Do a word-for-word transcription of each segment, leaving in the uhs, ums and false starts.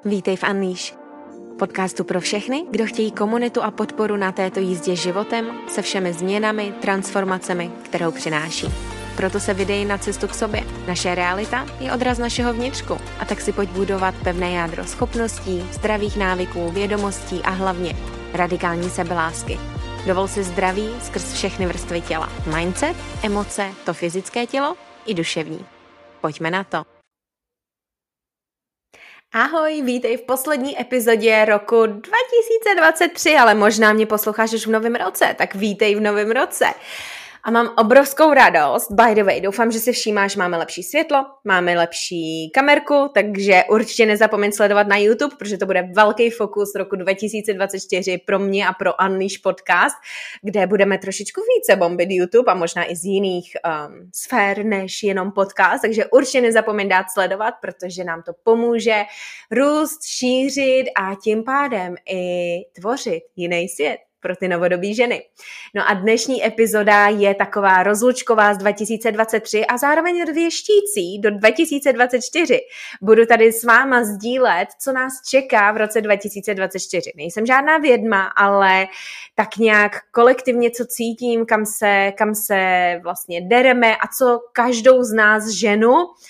Vítej v Unleash, podcastu pro všechny, kdo chtějí komunitu a podporu na této jízdě životem se všemi změnami, transformacemi, kterou přináší. Proto se vydej na cestu k sobě. Naše realita je odraz našeho vnitřku a tak si pojď budovat pevné jádro schopností, zdravých návyků, vědomostí a hlavně radikální sebelásky. Dovol si zdraví skrz všechny vrstvy těla. Mindset, emoce, to fyzické tělo i duševní. Pojďme na to. Ahoj, vítej v poslední epizodě roku dva tisíce dvacet tři, ale možná mě posloucháš už v novém roce, tak vítej v novém roce. A mám obrovskou radost, by the way, doufám, že si všímáš, máme lepší světlo, máme lepší kamerku, takže určitě nezapomeň sledovat na YouTube, protože to bude velký fokus roku dva tisíce dvacet čtyři pro mě a pro Unleash podcast, kde budeme trošičku více bombit YouTube a možná i z jiných um, sfér než jenom podcast, takže určitě nezapomeň dát sledovat, protože nám to pomůže růst, šířit a tím pádem i tvořit jiný svět pro ty novodobí ženy. No a dnešní epizoda je taková rozlučková z dva tisíce dvacet tři a zároveň věštící do dva tisíce dvacet čtyři. Budu tady s váma sdílet, co nás čeká v roce dva tisíce dvacet čtyři. Nejsem žádná vědma, ale tak nějak kolektivně, co cítím, kam se, kam se vlastně dereme a co každou z nás ženu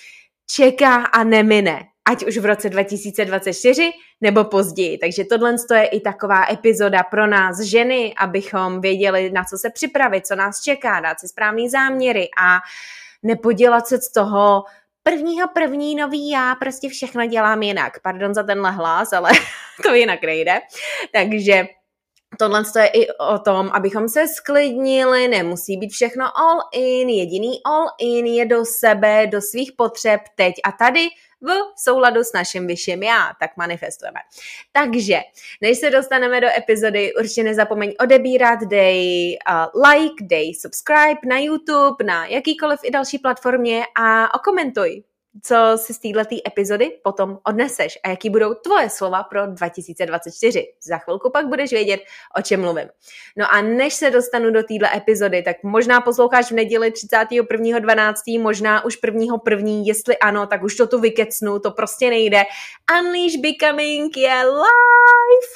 čeká a nemine. Ať už v roce dva tisíce dvacet čtyři nebo později. Takže tohle je i taková epizoda pro nás ženy, abychom věděli, na co se připravit, co nás čeká, dát si správný záměry a nepodělat se z toho prvního první nový já, prostě všechno dělám jinak. Pardon za tenhle hlas, ale to jinak nejde. Takže tohle je i o tom, abychom se sklidnili, nemusí být všechno all in, jediný all in je do sebe, do svých potřeb teď a tady, v souladu s naším vyšším já, tak manifestujeme. Takže, než se dostaneme do epizody, určitě nezapomeň odebírat, dej uh, like, dej subscribe na YouTube, na jakýkoliv i další platformě a okomentuj, co si z této epizody potom odneseš a jaký budou tvoje slova pro dva tisíce dvacet čtyři. Za chvilku pak budeš vědět, o čem mluvím. No a než se dostanu do této epizody, tak možná posloucháš v neděli třicátého prvního dvanáctého možná už prvního první jestli ano, tak už to tu vykecnu, to prostě nejde. Unleash Becoming je live!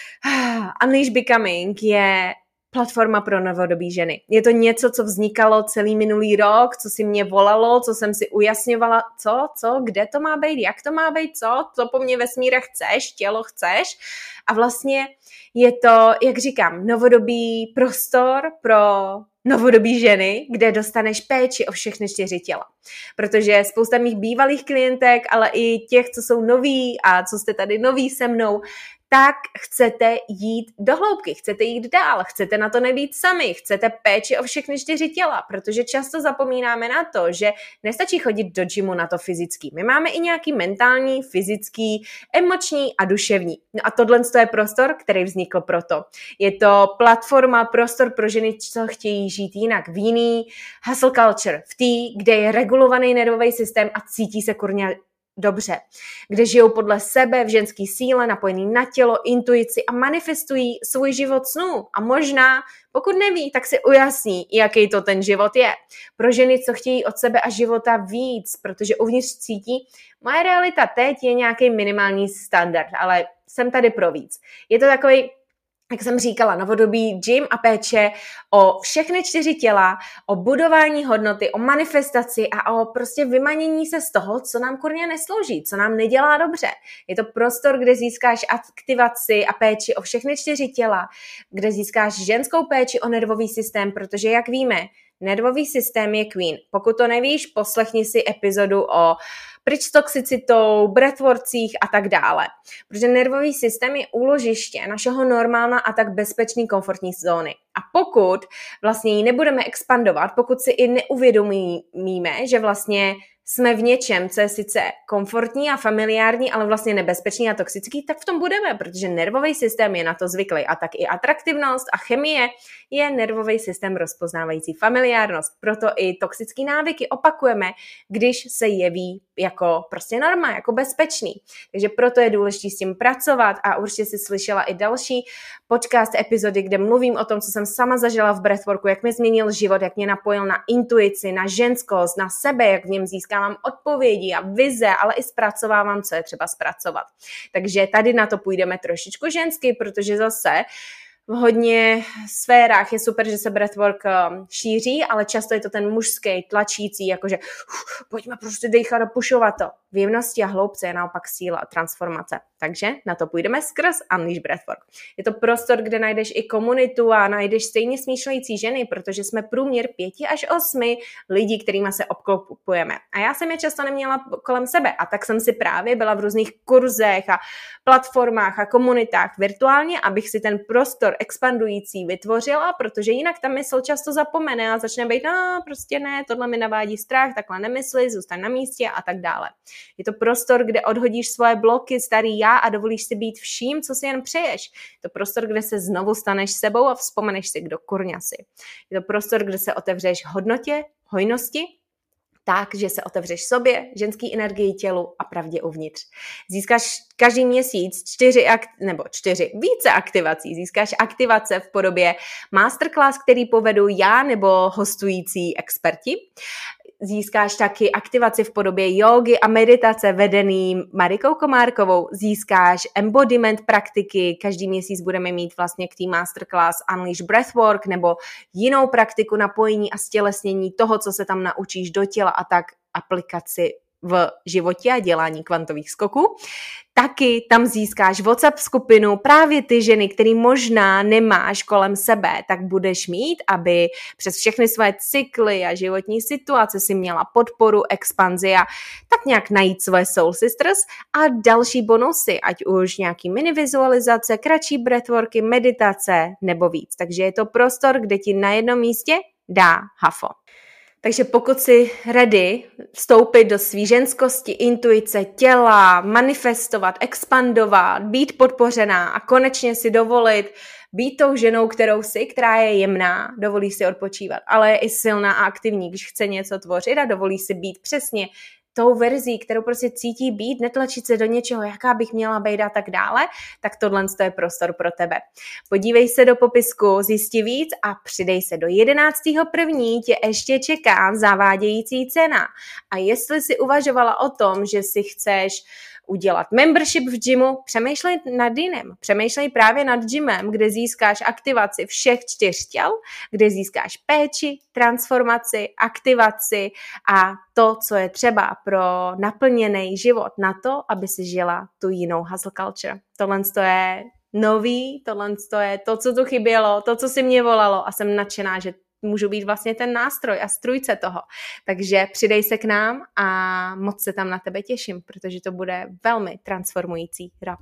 Unleash Becoming je platforma pro novodobí ženy. Je to něco, co vznikalo celý minulý rok, co si mě volalo, co jsem si ujasňovala, co, co, kde to má být, jak to má být, co, co po mně vesmíre chceš, tělo chceš. A vlastně je to, jak říkám, novodobý prostor pro novodobí ženy, kde dostaneš péči o všechny čtyři těla. Protože spousta mých bývalých klientek, ale i těch, co jsou noví a co jste tady noví se mnou, tak chcete jít do hloubky, chcete jít dál, chcete na to nebýt sami, chcete péči o všechny čtyři těla, protože často zapomínáme na to, že nestačí chodit do gymu na to fyzický. My máme i nějaký mentální, fyzický, emoční a duševní. No a tohle je prostor, který vznikl proto. Je to platforma, prostor pro ženy, co chtějí žít jinak, v jiný hustle culture, v té, kde je regulovaný nervový systém a cítí se kurně dobře, kde žijou podle sebe v ženský síle, napojený na tělo, intuici a manifestují svůj život snů. A možná, pokud neví, tak si ujasní, jaký to ten život je. Pro ženy, co chtějí od sebe a života víc, protože uvnitř cítí, moje realita teď je nějaký minimální standard, ale jsem tady pro víc. Je to takový, jak jsem říkala, novodobý gym a péče o všechny čtyři těla, o budování hodnoty, o manifestaci a o prostě vymanění se z toho, co nám kurně neslouží, co nám nedělá dobře. Je to prostor, kde získáš aktivaci a péči o všechny čtyři těla, kde získáš ženskou péči o nervový systém, protože jak víme, nervový systém je queen. Pokud to nevíš, poslechni si epizodu o pryč s toxicitou, breathworkcích a tak dále. Protože nervový systém je úložiště našeho normálna a tak bezpečný komfortní zóny. A pokud vlastně ji nebudeme expandovat, pokud si i neuvědomíme, že vlastně jsme v něčem, co je sice komfortní a familiární, ale vlastně nebezpečný a toxický, tak v tom budeme, protože nervový systém je na to zvyklý. A tak i atraktivnost a chemie je nervový systém rozpoznávající familiárnost. Proto i toxické návyky opakujeme, když se jeví jako prostě norma, jako bezpečný. Takže proto je důležité s tím pracovat a určitě si slyšela i další podcast epizody, kde mluvím o tom, co jsem sama zažila v breathworku, jak mi změnil život, jak mě napojil na intuici, na ženskost, na sebe, jak v něm získávám odpovědi a vize, ale i zpracovávám, co je třeba zpracovat. Takže tady na to půjdeme trošičku žensky, protože zase v hodně sférách je super, že se breathwork šíří, ale často je to ten mužský, tlačící, jakože uf, pojďme prostě dejchat a pušovat to. V jemnosti a hloubce je naopak síla a transformace. Takže na to půjdeme skrz Unleash Breathwork. Je to prostor, kde najdeš i komunitu a najdeš stejně smýšlející ženy, protože jsme průměr pěti až osmi lidí, kterýma se obklopujeme. A já jsem je často neměla kolem sebe a tak jsem si právě byla v různých kurzech a platformách a komunitách virtuálně, abych si ten prostor expandující vytvořila, protože jinak ta mysl často zapomene a začne být, no prostě ne, tohle mi navádí strach, takhle nemysli, zůstaň na místě a tak dále. Je to prostor, kde odhodíš svoje bloky, starý já a dovolíš si být vším, co si jen přeješ. Je to prostor, kde se znovu staneš sebou a vzpomeneš si, kdo kurňa si. Je to prostor, kde se otevřeš hodnotě, hojnosti, tak, že se otevřeš sobě, ženský energii, tělu a pravdě uvnitř. Získáš každý měsíc čtyři, nebo čtyři, více aktivací. Získáš aktivace v podobě masterclass, který povedu já nebo hostující experti. Získáš taky aktivaci v podobě jógy a meditace vedený Marikou Komárkovou. Získáš embodiment praktiky. Každý měsíc budeme mít vlastně k té masterclass Unleash Breathwork nebo jinou praktiku napojení a stělesnění toho, co se tam naučíš do těla a tak aplikaci v životě a dělání kvantových skoků. Taky tam získáš WhatsApp skupinu právě ty ženy, který možná nemáš kolem sebe, tak budeš mít, aby přes všechny své cykly a životní situace si měla podporu, expanzi a tak nějak najít svoje Soul Sisters a další bonusy, ať už nějaký mini vizualizace, kratší breathworky, meditace nebo víc. Takže je to prostor, kde ti na jednom místě dá hafo. Takže pokud jsi ready vstoupit do svý ženskosti, intuice, těla, manifestovat, expandovat, být podpořená a konečně si dovolit být tou ženou, kterou jsi, která je jemná, dovolí si odpočívat, ale je i silná a aktivní, když chce něco tvořit a dovolí si být přesně tou verzí, kterou prostě cítí být, netlačit se do něčeho, jaká bych měla být a tak dále, tak tohle je prostor pro tebe. Podívej se do popisku, zjisti víc a přidej se do jedenáctého prvního tě ještě čeká zavádějící cena. A jestli si uvažovala o tom, že si chceš udělat membership v gymu, přemýšlej nad jiným. Přemýšlej právě nad gymem, kde získáš aktivaci všech čtyř těl, kde získáš péči, transformaci, aktivaci a to, co je třeba pro naplněný život na to, aby si žila tu jinou hustle culture. Tohle je nový, tohle je to, co tu chybělo, to, co si mě volalo a jsem nadšená, že můžu být vlastně ten nástroj a strůjce toho. Takže přidej se k nám a moc se tam na tebe těším, protože to bude velmi transformující rok.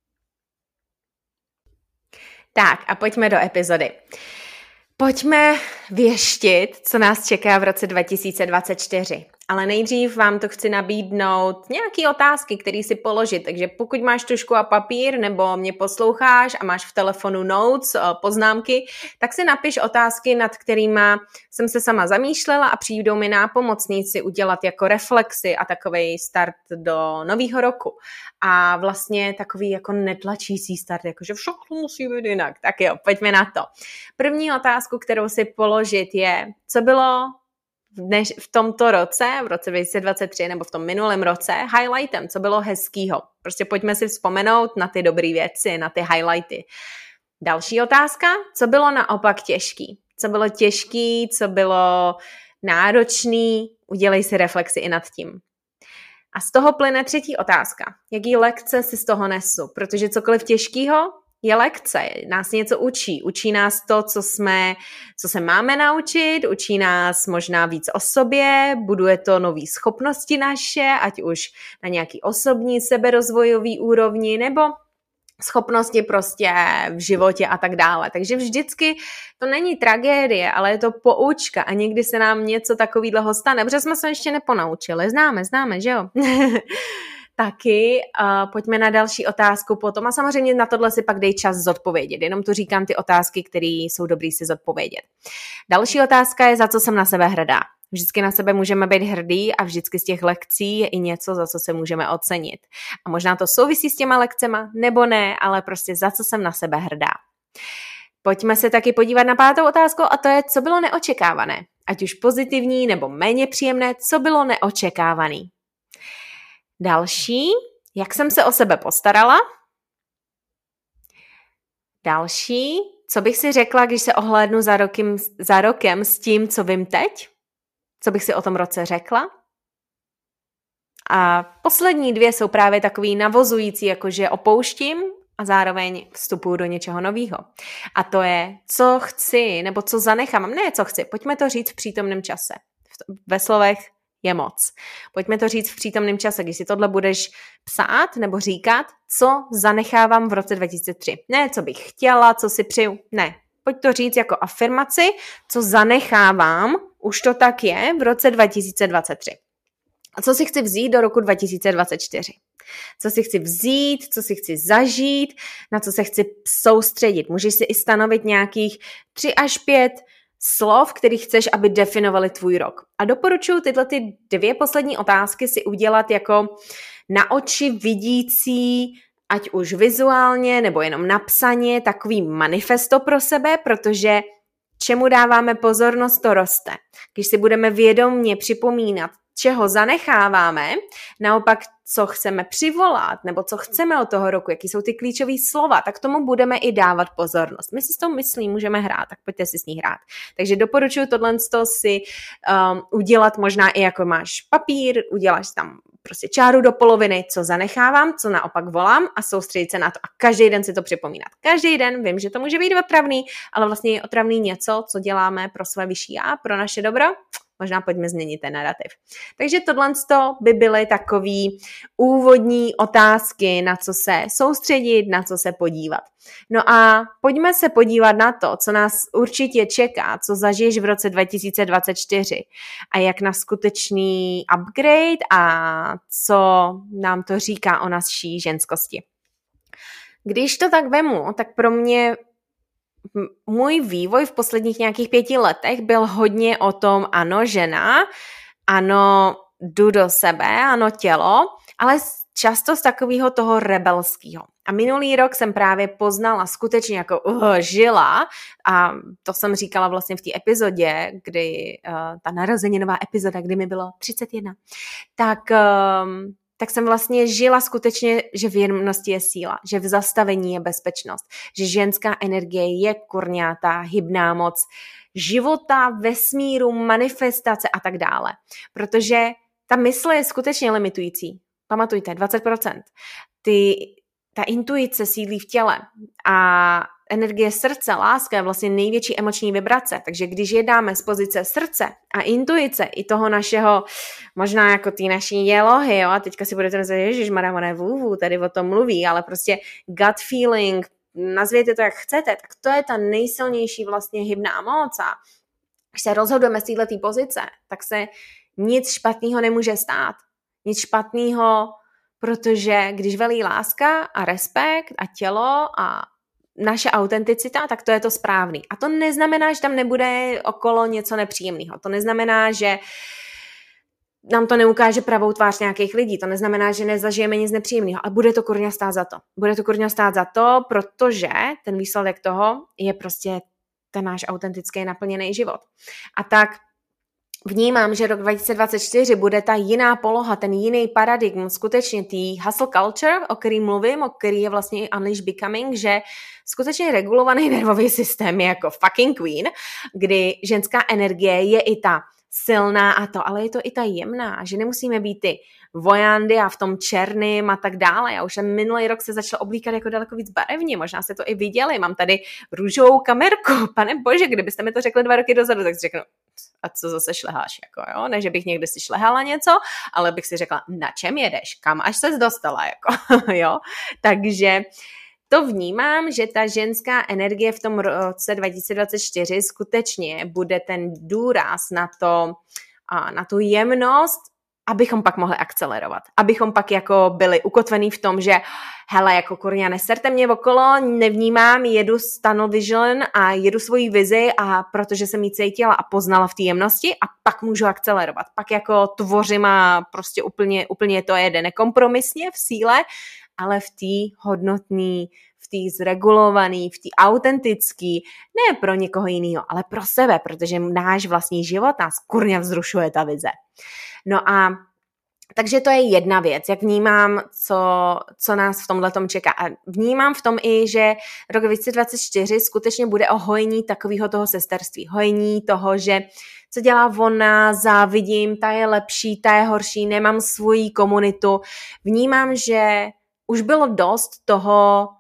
Tak a pojďme do epizody. Pojďme věštit, co nás čeká v roce dva tisíce dvacet čtyři. Ale nejdřív vám to chci nabídnout nějaké otázky, které si položit. Takže pokud máš tužku a papír nebo mě posloucháš a máš v telefonu notes, poznámky, tak si napiš otázky, nad kterými jsem se sama zamýšlela a přijdou mi nápomocný si udělat jako reflexy a takovej start do nového roku. A vlastně takový jako netlačící start, jakože všechno musí být jinak. Tak jo, pojďme na to. První otázku, kterou si položit je, co bylo Dneš, v tomto roce, v roce dva tisíce dvacet tři nebo v tom minulém roce, highlightem, co bylo hezkýho. Prostě pojďme si vzpomenout na ty dobré věci, na ty highlighty. Další otázka, co bylo naopak těžký? Co bylo těžký, co bylo náročný? Udělej si reflexi i nad tím. A z toho plyne třetí otázka. Jaký lekce si z toho nesu? Protože cokoliv těžkýho je lekce, nás něco učí. Učí nás to, co jsme, co se máme naučit, učí nás možná víc o sobě, buduje to nový schopnosti naše, ať už na nějaký osobní seberozvojový úrovni, nebo schopnosti prostě v životě a tak dále. Takže vždycky to není tragédie, ale je to poučka a někdy se nám něco takového stane, protože jsme se ještě neponaučili. Známe, známe, že jo? Taky uh, pojďme na další otázku potom a samozřejmě na tohle si pak dej čas zodpovědět. Jenom tu říkám ty otázky, které jsou dobrý si zodpovědět. Další otázka je, za co jsem na sebe hrdá. Vždycky na sebe můžeme být hrdý a vždycky z těch lekcí je i něco, za co se můžeme ocenit. A možná to souvisí s těma lekcema, nebo ne, ale prostě za co jsem na sebe hrdá. Pojďme se taky podívat na pátou otázku a to je, co bylo neočekávané. Ať už pozitivní nebo méně příjemné, co bylo neočekávané. Další, jak jsem se o sebe postarala. Další, co bych si řekla, když se ohlédnu za rokem, za rokem s tím, co vím teď? Co bych si o tom roce řekla? A poslední dvě jsou právě takový navozující, jakože opouštím a zároveň vstupuju do něčeho nového. A to je, co chci, nebo co zanechám. Ne, co chci, pojďme to říct v přítomném čase. Ve slovech je moc. Pojďme to říct v přítomném čase, když si tohle budeš psát nebo říkat, co zanechávám v roce dva tisíce tři. Ne, co bych chtěla, co si přeju. Ne, pojď to říct jako afirmaci, co zanechávám, už to tak je, v roce dva tisíce dvacet tři. A co si chci vzít do roku dva tisíce dvacet čtyři? Co si chci vzít, co si chci zažít, na co se chci soustředit. Můžeš si i stanovit nějakých tři až pět slov, který chceš, aby definovali tvůj rok. A doporučuji tyhle ty dvě poslední otázky si udělat jako na oči vidící, ať už vizuálně nebo jenom napsaně, takový manifesto pro sebe, protože čemu dáváme pozornost, to roste. Když si budeme vědomně připomínat, čeho zanecháváme, naopak, co chceme přivolat, nebo co chceme od toho roku, jaký jsou ty klíčové slova, tak tomu budeme i dávat pozornost. My si s tou myslí můžeme hrát, tak pojďte si s ní hrát. Takže doporučuji tohle si um, udělat možná i jako máš papír, uděláš tam prostě čáru do poloviny, co zanechávám, co naopak volám a soustředit se na to a každý den si to připomínat. Každý den, vím, že to může být otravný, ale vlastně je otravný něco, co děláme pro své vyšší já, pro naše dobro. Možná pojďme změnit ten narrativ. Takže tohle by byly takový úvodní otázky, na co se soustředit, na co se podívat. No a pojďme se podívat na to, co nás určitě čeká, co zažiješ v roce dva tisíce dvacet čtyři a jak na skutečný upgrade a co nám to říká o naší ženskosti. Když to tak vemu, tak pro mě můj vývoj v posledních nějakých pěti letech byl hodně o tom, ano, žena, ano, jdu do sebe, ano, tělo, ale často z takového toho rebelského. A minulý rok jsem právě poznala skutečně jako uh, žila a to jsem říkala vlastně v té epizodě, kdy uh, ta narozeninová epizoda, kdy mi bylo třicet jedna, tak... Um, tak jsem vlastně žila skutečně, že v jemnosti je síla, že v zastavení je bezpečnost, že ženská energie je kurňátá, hybná moc života, vesmíru, manifestace a tak dále. Protože ta mysl je skutečně limitující. Pamatujte, dvacet procent. Ty, ta intuice sídlí v těle a energie srdce, láska je vlastně největší emoční vibrace, takže když jednáme z pozice srdce a intuice i toho našeho, možná jako ty naší jelohy, jo, a teďka si budete myslet, ježišmarja, ona je vůvů, tady o tom mluví, ale prostě gut feeling, nazvěte to jak chcete, tak to je ta nejsilnější vlastně hybná moc a když se rozhodujeme z této pozice, tak se nic špatného nemůže stát. Nic špatného, protože když velí láska a respekt a tělo a naše autenticita, tak to je to správný. A to neznamená, že tam nebude okolo něco nepříjemného. To neznamená, že nám to neukáže pravou tvář nějakých lidí. To neznamená, že nezažijeme nic nepříjemného. Ale bude to kurňa stát za to. Bude to kurňa stát za to, protože ten výsledek toho je prostě ten náš autentický naplněný život. A tak vnímám, že rok dva tisíce dvacet čtyři bude ta jiná poloha, ten jiný paradigm, skutečně tý hustle culture, o který mluvím, o který je vlastně i Unleash Becoming, že skutečně regulovaný nervový systém je jako fucking queen, kdy ženská energie je i ta silná a to, ale je to i ta jemná, že nemusíme být ty vojandy a v tom černým a tak dále. Já už jsem minulý rok se začala oblíkat jako daleko víc barevně, možná jste to i viděli, mám tady růžovou kamerku, pane bože, kdybyste mi to řekli dva roky dozadu, tak si řeknu, a co zase šleháš, jako jo, ne, že bych někdy si šlehala něco, ale bych si řekla, na čem jedeš, kam až ses dostala, jako, jo, takže to vnímám, že ta ženská energie v tom roce dva tisíce dvacet čtyři skutečně bude ten důraz na to, na tu jemnost abychom pak mohli akcelerovat, abychom pak jako byli ukotvený v tom, že hele, jako kurňa, neserte mě okolo, nevnímám, jedu tunnel vision a jedu svoji vizi a protože jsem ji cítila a poznala v té jemnosti a pak můžu akcelerovat. Pak jako tvořím a prostě úplně, úplně to jede nekompromisně v síle, ale v té hodnotné, v té zregulované, v té autentický, ne pro někoho jiného, ale pro sebe, protože náš vlastní život nás kurňa vzrušuje ta vize. No a takže to je jedna věc, jak vnímám, co, co nás v tomhletom čeká. A vnímám v tom i, že rok dva tisíce dvacet čtyři skutečně bude o hojení takového toho sesterství. Hojení toho, že co dělá ona, závidím, ta je lepší, ta je horší, nemám svoji komunitu. Vnímám, že už bylo dost toho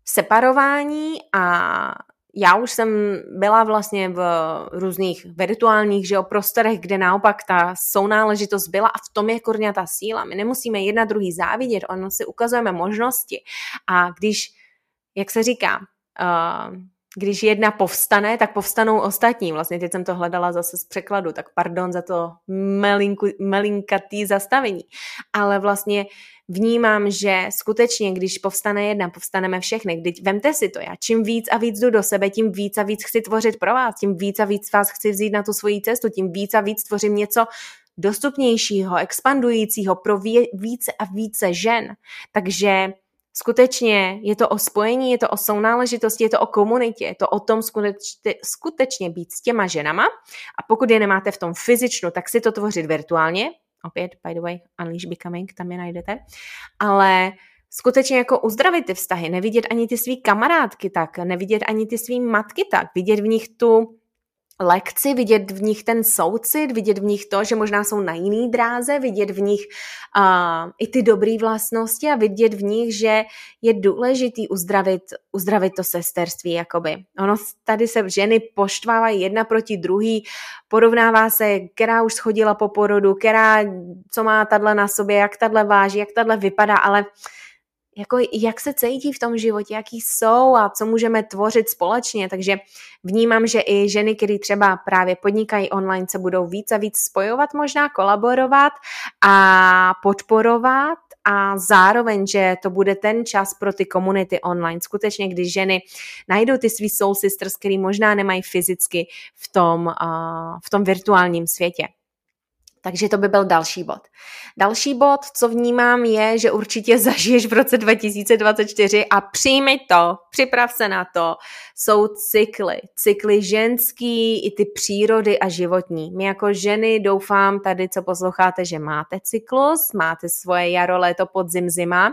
separování a já už jsem byla vlastně v různých virtuálních, že jo, prostorech, kde naopak ta sounáležitost byla a v tom je kurňa ta síla. My nemusíme jedna druhý závidět, ono si ukazujeme možnosti a když, jak se říká, uh, když jedna povstane, tak povstanou ostatní. Vlastně teď jsem to hledala zase z překladu, tak pardon za to melinku, melinkatý zastavení. Ale vlastně vnímám, že skutečně, když povstane jedna, povstaneme všechny. Když vemte si to, já čím víc a víc jdu do sebe, tím víc a víc chci tvořit pro vás, tím víc a víc vás chci vzít na tu svoji cestu, tím víc a víc tvořím něco dostupnějšího, expandujícího pro více a více žen. Takže skutečně je to o spojení, je to o sounáležitosti, je to o komunitě, je to o tom skutečně, skutečně být s těma ženama a pokud je nemáte v tom fyzičnu, tak si to tvořit virtuálně. Opět, by the way, Unleash Becoming, tam je najdete. Ale skutečně jako uzdravit ty vztahy, nevidět ani ty svý kamarádky tak, nevidět ani ty svý matky tak, vidět v nich tu lekci, vidět v nich ten soucit, vidět v nich to, že možná jsou na jiný dráze, vidět v nich uh, i ty dobré vlastnosti a vidět v nich, že je důležitý uzdravit, uzdravit to sesterství, jakoby. Ono tady se ženy poštvávají jedna proti druhý, porovnává se, která už schodila po porodu, která, co má tadle na sobě, jak tadle váží, jak tadle vypadá, ale jako jak se cítí v tom životě, jaký jsou a co můžeme tvořit společně, takže vnímám, že i ženy, které třeba právě podnikají online, se budou víc a víc spojovat, možná kolaborovat a podporovat a zároveň, že to bude ten čas pro ty komunity online. Skutečně, když ženy najdou ty svý soul sisters, který možná nemají fyzicky v tom, uh, v tom virtuálním světě. Takže to by byl další bod. Další bod, co vnímám, je, že určitě zažiješ v roce dva tisíce dvacet čtyři a přijmi to, připrav se na to, jsou cykly. Cykly ženský, i ty přírody a životní. My jako ženy doufám tady, co posloucháte, že máte cyklus, máte svoje jaro, léto, podzim, zima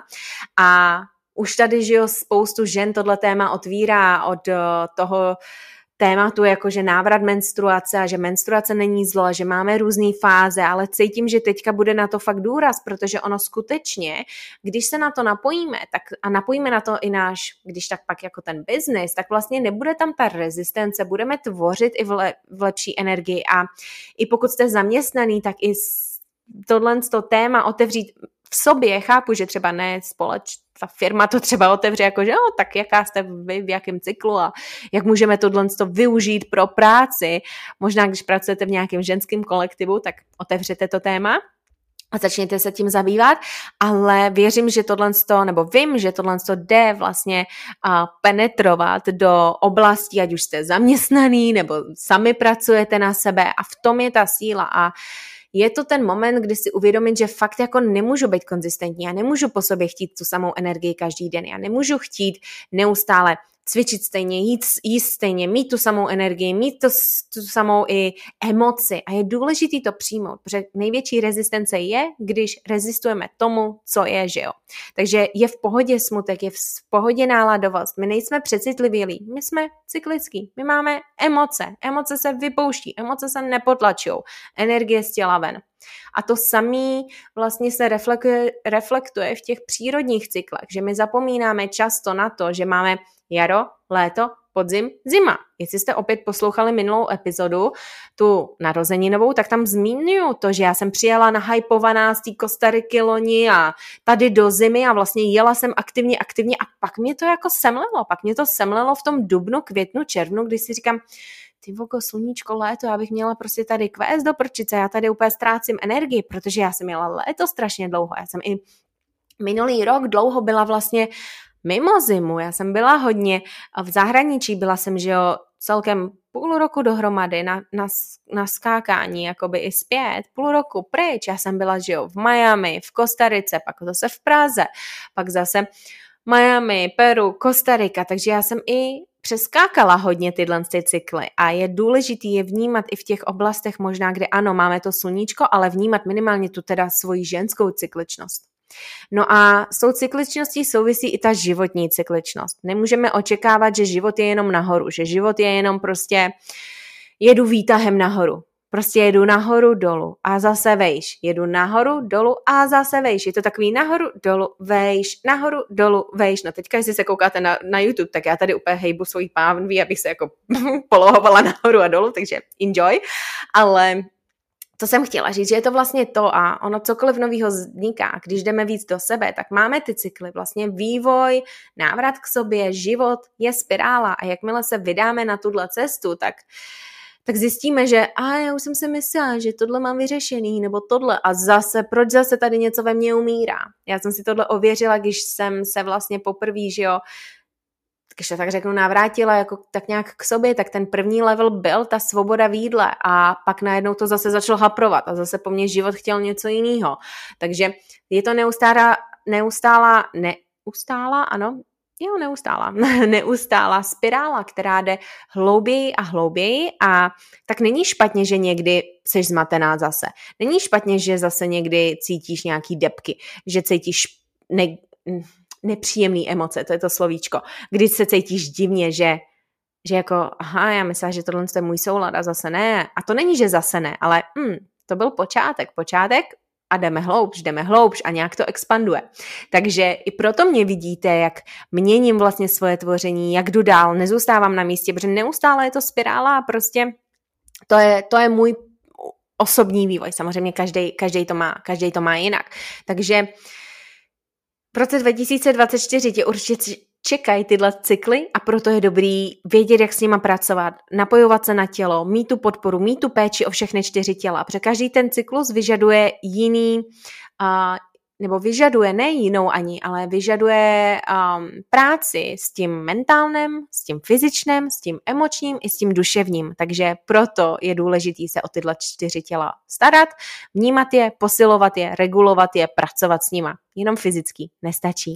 a už tady, že jo, spoustu žen tohle téma otvírá od toho tématu, jakože návrat menstruace a že menstruace není zlo, že máme různé fáze, ale cítím, že teďka bude na to fakt důraz, protože ono skutečně, když se na to napojíme tak a napojíme na to i náš, když tak pak jako ten biznis, tak vlastně nebude tam ta rezistence, budeme tvořit i v, le, v lepší energii a i pokud jste zaměstnaný, tak i tohle to téma otevřít v sobě, chápu, že třeba ne společ, ta firma to třeba otevře jako, že jo, tak jaká jste vy, v jakém cyklu a jak můžeme tohle to využít pro práci. Možná, když pracujete v nějakém ženském kolektivu, tak otevřete to téma a začněte se tím zabývat, ale věřím, že tohle, nebo vím, že tohle jde vlastně uh, penetrovat do oblastí, ať už jste zaměstnaný, nebo sami pracujete na sebe a v tom je ta síla a je to ten moment, kdy si uvědomit, že fakt jako nemůžu být konzistentní, já nemůžu po sobě chtít tu samou energii každý den, já nemůžu chtít neustále cvičit stejně, jít, jíst stejně, mít tu samou energii, mít to, tu samou i emoci a je důležitý to přijmout, protože největší rezistence je, když rezistujeme tomu, co je, že jo. Takže je v pohodě smutek, je v pohodě náladovost, my nejsme přecitlivělí, my jsme cyklický, my máme emoce, emoce se vypouští, emoce se nepotlačují, energie z těla ven. A to samý vlastně se reflektuje, reflektuje v těch přírodních cyklech, že my zapomínáme často na to, že máme jaro, léto, podzim, zima. Jestli jste opět poslouchali minulou epizodu, tu narozeninovou, tak tam zmíňuju to, že já jsem přijela nahypovaná z té Kostariky loni a tady do zimy a vlastně jela jsem aktivně, aktivně a pak mě to jako semlelo. Pak mě to semlelo v tom dubnu, květnu, červnu, když si říkám, ty vogo, sluníčko, léto, já bych měla prostě tady kvést do prčice, já tady úplně ztrácím energii, protože já jsem měla léto strašně dlouho. Já jsem i minulý rok dlouho byla vlastně mimo zimu, já jsem byla hodně v zahraničí, byla jsem, že jo, celkem půl roku dohromady na, na, na skákání, jakoby i zpět, půl roku pryč, já jsem byla, že jo, v Miami, v Kostarice, pak zase v Praze, pak zase Miami, Peru, Kostarika, takže já jsem i přeskákala hodně tyhle ty cykly a je důležitý je vnímat i v těch oblastech možná, kde ano, máme to sluníčko, ale vnímat minimálně tu teda svoji ženskou cykličnost. No a s tou cykličností souvisí i ta životní cykličnost. Nemůžeme očekávat, že život je jenom nahoru, že život je jenom prostě jedu výtahem nahoru. Prostě jedu nahoru, dolu a zase vejš. Jedu nahoru, dolu a zase vejš. Je to takový nahoru, dolu, vejš, nahoru, dolu, vejš. No teďka, jestli se koukáte na, na YouTube, tak já tady úplně hejbu svojí pánví, abych se jako polohovala nahoru a dolu, takže enjoy. Ale to jsem chtěla říct, že je to vlastně to a ono cokoliv novýho vzniká, když jdeme víc do sebe, tak máme ty cykly, vlastně vývoj, návrat k sobě, život je spirála a jakmile se vydáme na tuhle cestu, tak tak zjistíme, že a já už jsem si myslela, že tohle mám vyřešený, nebo tohle a zase, proč zase tady něco ve mně umírá. Já jsem si tohle ověřila, když jsem se vlastně poprvé, že jo, když to tak řeknu, navrátila jako tak nějak k sobě, tak ten první level byl ta svoboda v jídle a pak najednou to zase začalo haprovat a zase po mně život chtěl něco jiného. Takže je to neustálá, neustálá, neustálá, ano, Jo, neustála. neustálá spirála, která jde hlouběji a hlouběji a tak není špatně, že někdy seš zmatená zase. Není špatně, že zase někdy cítíš nějaký depky, že cítíš ne, nepříjemné emoce, to je to slovíčko. Když se cítíš divně, že, že jako, aha, já myslela, že tohle je můj soulad a zase ne. A to není, že zase ne, ale hm, to byl počátek. Počátek a jdeme hloubš, jdeme hloubš a nějak to expanduje. Takže i proto mě vidíte, jak měním vlastně svoje tvoření, jak jdu dál, nezůstávám na místě, protože neustále je to spirála a prostě to je, to je můj osobní vývoj. Samozřejmě každý, každý to má, každý to má jinak. Takže v roce dva tisíce dvacet čtyři tě určitě čekají tyhle cykly a proto je dobrý vědět, jak s nima pracovat, napojovat se na tělo, mít tu podporu, mít tu péči o všechny čtyři těla, protože každý ten cyklus vyžaduje jiný, uh, nebo vyžaduje ne jinou ani, ale vyžaduje um, práci s tím mentálním, s tím fyzičním, s tím emočním i s tím duševním, takže proto je důležitý se o tyhle čtyři těla starat, vnímat je, posilovat je, regulovat je, pracovat s nima. Jenom fyzicky nestačí.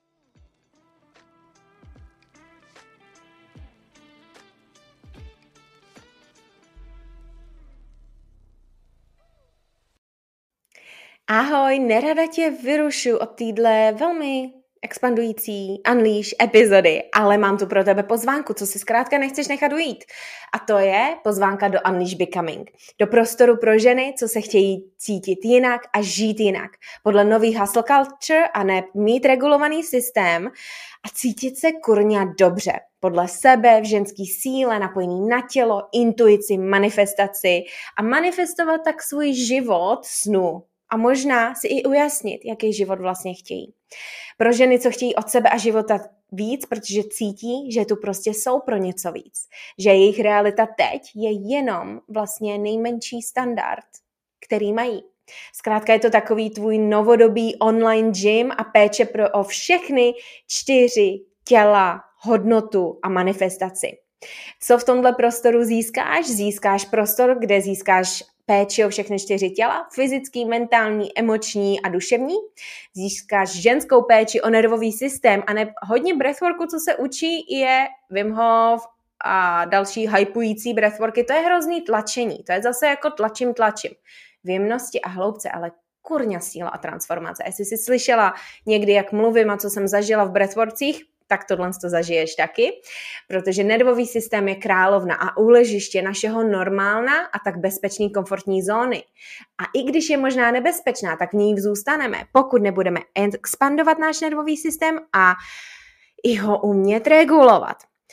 Ahoj, nerada tě vyrušu od téhle velmi expandující Unleash epizody, ale mám tu pro tebe pozvánku, co si zkrátka nechceš nechat ujít. A to je pozvánka do Unleash Becoming. Do prostoru pro ženy, co se chtějí cítit jinak a žít jinak. Podle nový hustle culture a ne mít regulovaný systém a cítit se kurňa dobře. Podle sebe, v ženský síle, napojený na tělo, intuici, manifestaci a manifestovat tak svůj život snu. A možná si i ujasnit, jaký život vlastně chtějí. Pro ženy, co chtějí od sebe a života víc, protože cítí, že tu prostě jsou pro něco víc. Že jejich realita teď je jenom vlastně nejmenší standard, který mají. Zkrátka je to takový tvůj novodobý online gym a péče pro o všechny čtyři těla, hodnotu a manifestaci. Co v tomhle prostoru získáš? Získáš prostor, kde získáš péči o všechny čtyři těla, fyzický, mentální, emoční a duševní. Získáš ženskou péči o nervový systém a ne, hodně breathworku, co se učí, je Wim Hof a další hypující breathworky. To je hrozný tlačení. To je zase jako tlačím, tlačím. V jemnosti a hloubce, ale kurňa síla a transformace. Jestli jsi slyšela někdy, jak mluvím a co jsem zažila v breathworkcích, tak tohle to zažiješ taky, protože nervový systém je královna a úležiště našeho normálna a tak bezpečný komfortní zóny. A i když je možná nebezpečná, tak v ní zůstaneme, pokud nebudeme expandovat náš nervový systém a i ho umět regulovat.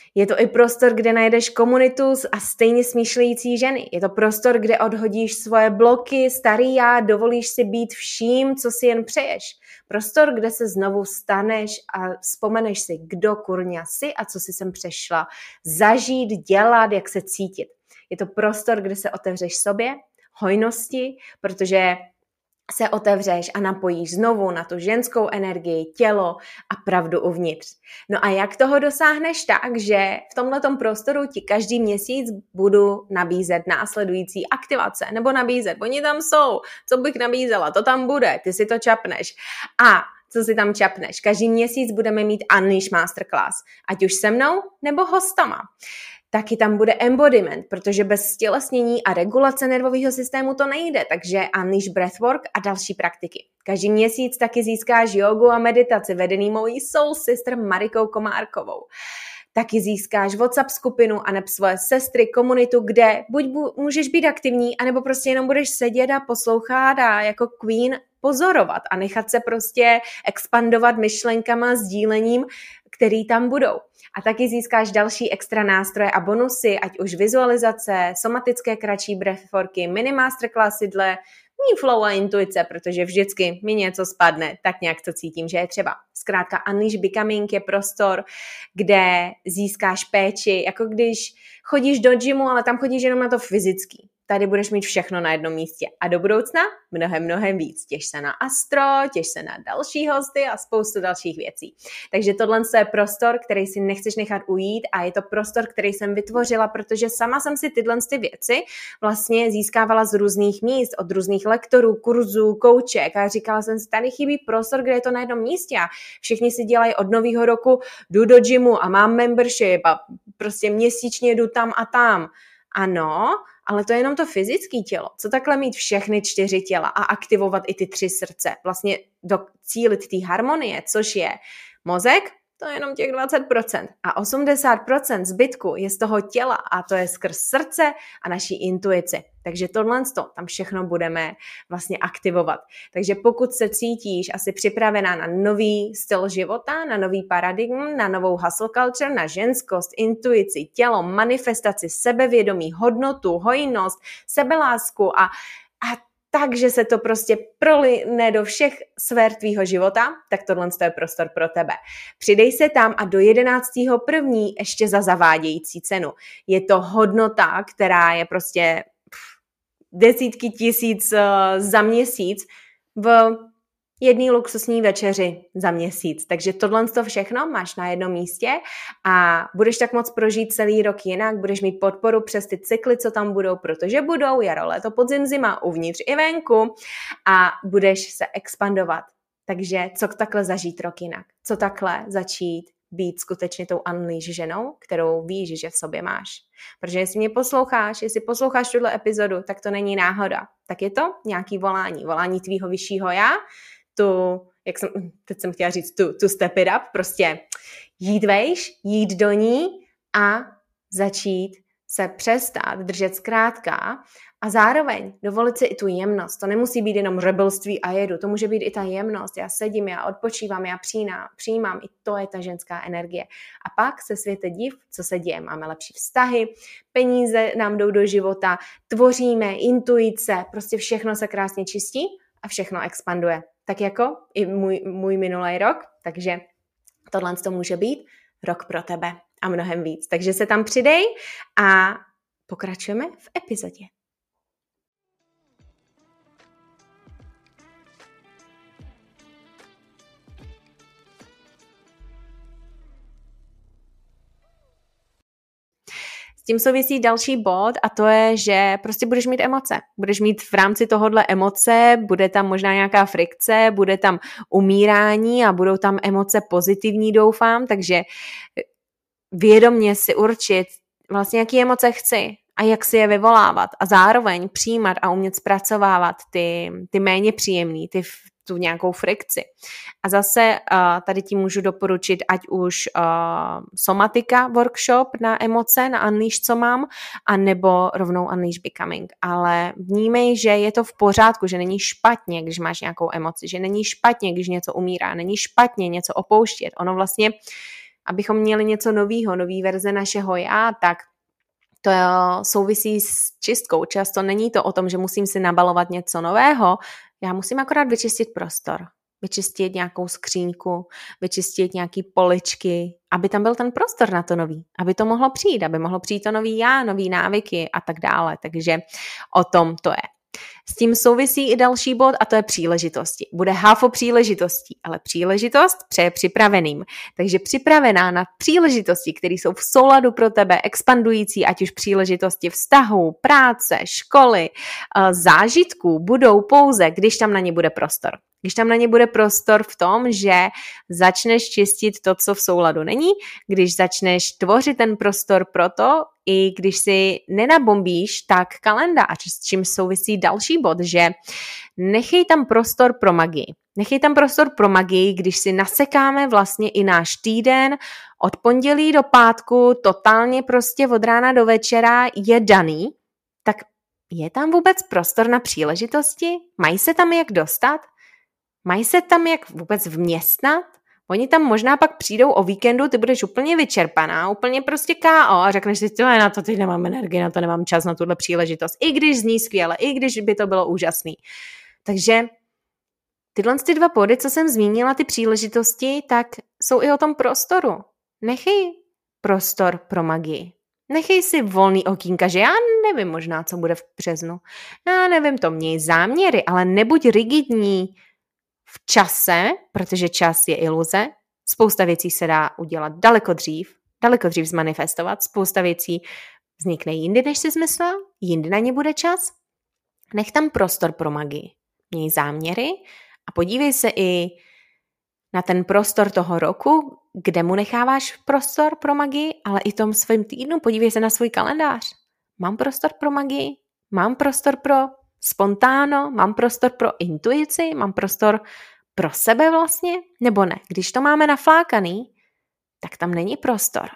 Je to i prostor, kde najdeš komunitu a stejně smýšlející ženy. Je to prostor, kde odhodíš svoje bloky, starý já, dovolíš si být vším, co si jen přeješ. Prostor, kde se znovu staneš a vzpomeneš si, kdo kurňa jsi a co si sem přešla zažít, dělat, jak se cítit. Je to prostor, kde se otevřeš sobě, hojnosti, protože se otevřeš a napojíš znovu na tu ženskou energii, tělo a pravdu uvnitř. No a jak toho dosáhneš tak, že v tomhletom prostoru ti každý měsíc budu nabízet následující aktivace, nebo nabízet, oni tam jsou, co bych nabízela, to tam bude, ty si to čapneš. A co si tam čapneš? Každý měsíc budeme mít Unleash Masterclass, ať už se mnou, nebo hostama. Taky tam bude embodiment, protože bez stělesnění a regulace nervového systému to nejde, takže Unleash Breathwork a další praktiky. Každý měsíc taky získáš jogu a meditaci vedený mojí soul sister Marikou Komárkovou. Taky získáš WhatsApp skupinu a neb svoje sestry, komunitu, kde buď bu- můžeš být aktivní, anebo prostě jenom budeš sedět a poslouchat a jako queen pozorovat a nechat se prostě expandovat myšlenkama, sdílením, který tam budou. A taky získáš další extra nástroje a bonusy, ať už vizualizace, somatické kratší breathworky, mini masterclassy dle mý flow a intuice, protože vždycky mi něco spadne, tak nějak to cítím, že je třeba. Zkrátka Unleash Becoming je prostor, kde získáš péči, jako když chodíš do gymu, ale tam chodíš jenom na to fyzický. Tady budeš mít všechno na jednom místě. A do budoucna mnohem, mnohem víc. Těš se na astro, těš se na další hosty a spoustu dalších věcí. Takže tohle je prostor, který si nechceš nechat ujít a je to prostor, který jsem vytvořila, protože sama jsem si tyhle ty věci vlastně získávala z různých míst, od různých lektorů, kurzů, kouček a říkala jsem si, tady chybí prostor, kde je to na jednom místě a všichni si dělají od nového roku, jdu do gymu a mám membership a prostě měsíčně jdu tam a tam. Ano, ale to je jenom to fyzické tělo. Co takhle mít všechny čtyři těla a aktivovat i ty tři srdce? Vlastně docílit té harmonie, což je mozek, to je jenom těch dvacet procent. A osmdesát procent zbytku je z toho těla a to je skrz srdce a naší intuici. Takže tohle tam všechno budeme vlastně aktivovat. Takže pokud se cítíš asi připravená na nový styl života, na nový paradigm, na novou hustle culture, na ženskost, intuici, tělo, manifestaci, sebevědomí, hodnotu, hojnost, sebelásku a, a takže se to prostě proline do všech sfér tvýho života, tak tohle je prostor pro tebe. Přidej se tam a do jedenáctého prvního ještě za zavádějící cenu. Je to hodnota, která je prostě pff, desítky tisíc uh, za měsíc v jedný luxusní večeři za měsíc. Takže tohle to všechno máš na jednom místě a budeš tak moc prožít celý rok jinak, budeš mít podporu přes ty cykly, co tam budou, protože budou jaro, léto, podzim, zima, uvnitř i venku a budeš se expandovat. Takže co takhle zažít rok jinak? Co takhle začít být skutečně tou Unleash ženou, kterou víš, že v sobě máš. Protože jestli mě posloucháš, jestli posloucháš tuhle epizodu, tak to není náhoda. Tak je to nějaký volání, volání tvýho vyššího já, tu, jak jsem, teď jsem chtěla říct, tu, tu step it up, prostě jít vejš, jít do ní a začít se přestat držet zkrátka a zároveň dovolit si i tu jemnost. To nemusí být jenom rebelství a jedu, to může být i ta jemnost. Já sedím, já odpočívám, já přijímám, přijímám, i to je ta ženská energie. A pak se světe div, co se děje. Máme lepší vztahy, peníze nám jdou do života, tvoříme, intuice, prostě všechno se krásně čistí a všechno expanduje. Tak jako i můj, můj minulý rok, takže tohle to může být rok pro tebe a mnohem víc. Takže se tam přidej a pokračujeme v epizodě. S tím souvisí další bod a to je, že prostě budeš mít emoce. Budeš mít v rámci tohohle emoce, bude tam možná nějaká frikce, bude tam umírání a budou tam emoce pozitivní, doufám, takže vědomě si určit vlastně, jaký emoce chci a jak si je vyvolávat a zároveň přijímat a umět zpracovávat ty, ty méně příjemný, ty tu nějakou frikci. A zase uh, tady ti můžu doporučit, ať už uh, somatika workshop na emoce, na Unleash, co mám, anebo rovnou Unleash Becoming. Ale vnímej, že je to v pořádku, že není špatně, když máš nějakou emoci, že není špatně, když něco umírá, není špatně něco opouštět. Ono vlastně abychom měli něco novýho, nový verze našeho já, tak to souvisí s čistkou. Často není to o tom, že musím si nabalovat něco nového, já musím akorát vyčistit prostor, vyčistit nějakou skříňku, vyčistit nějaký poličky, aby tam byl ten prostor na to nový, aby to mohlo přijít, aby mohlo přijít to nový já, nový návyky a tak dále. Takže o tom to je. S tím souvisí i další bod a to je příležitosti. Bude háfo příležitostí, ale příležitost přeje připraveným. Takže připravená na příležitosti, které jsou v souladu pro tebe, expandující, ať už příležitosti vztahu, práce, školy, zážitků, budou pouze, když tam na ně bude prostor. Když tam na ně bude prostor v tom, že začneš čistit to, co v souladu není, když začneš tvořit ten prostor pro to, i když si nenabombíš, tak kalendář, s čím souvisí další bod, že nechej tam prostor pro magii. Nechej tam prostor pro magii, když si nasekáme vlastně i náš týden od pondělí do pátku, totálně prostě od rána do večera je daný, tak je tam vůbec prostor na příležitosti? Mají se tam jak dostat? Mají se tam jak vůbec vměstnat? Oni tam možná pak přijdou o víkendu, ty budeš úplně vyčerpaná, úplně prostě ká ó a řekneš si, tohle na to teď nemám energii, na to nemám čas, na tuhle příležitost. I když zní skvěle, i když by to bylo úžasný. Takže tyhle ty dva body, co jsem zmínila, ty příležitosti, tak jsou i o tom prostoru. Nechej prostor pro magii. Nechej si volný okýnka, že já nevím možná, co bude v březnu. Já nevím, to měj záměry, ale nebuď rigidní v čase, protože čas je iluze. Spousta věcí se dá udělat daleko dřív, daleko dřív zmanifestovat. Spousta věcí vznikne jindy, než jsi zmyslela, jindy na ně bude čas. Nech tam prostor pro magii. Měj záměry a podívej se i na ten prostor toho roku, kde mu necháváš prostor pro magii, ale i tom svém týdnu podívej se na svůj kalendář. Mám prostor pro magii? Mám prostor pro spontáno? Mám prostor pro intuici? Mám prostor pro sebe vlastně? Nebo ne? Když to máme naflákaný, tak tam není prostor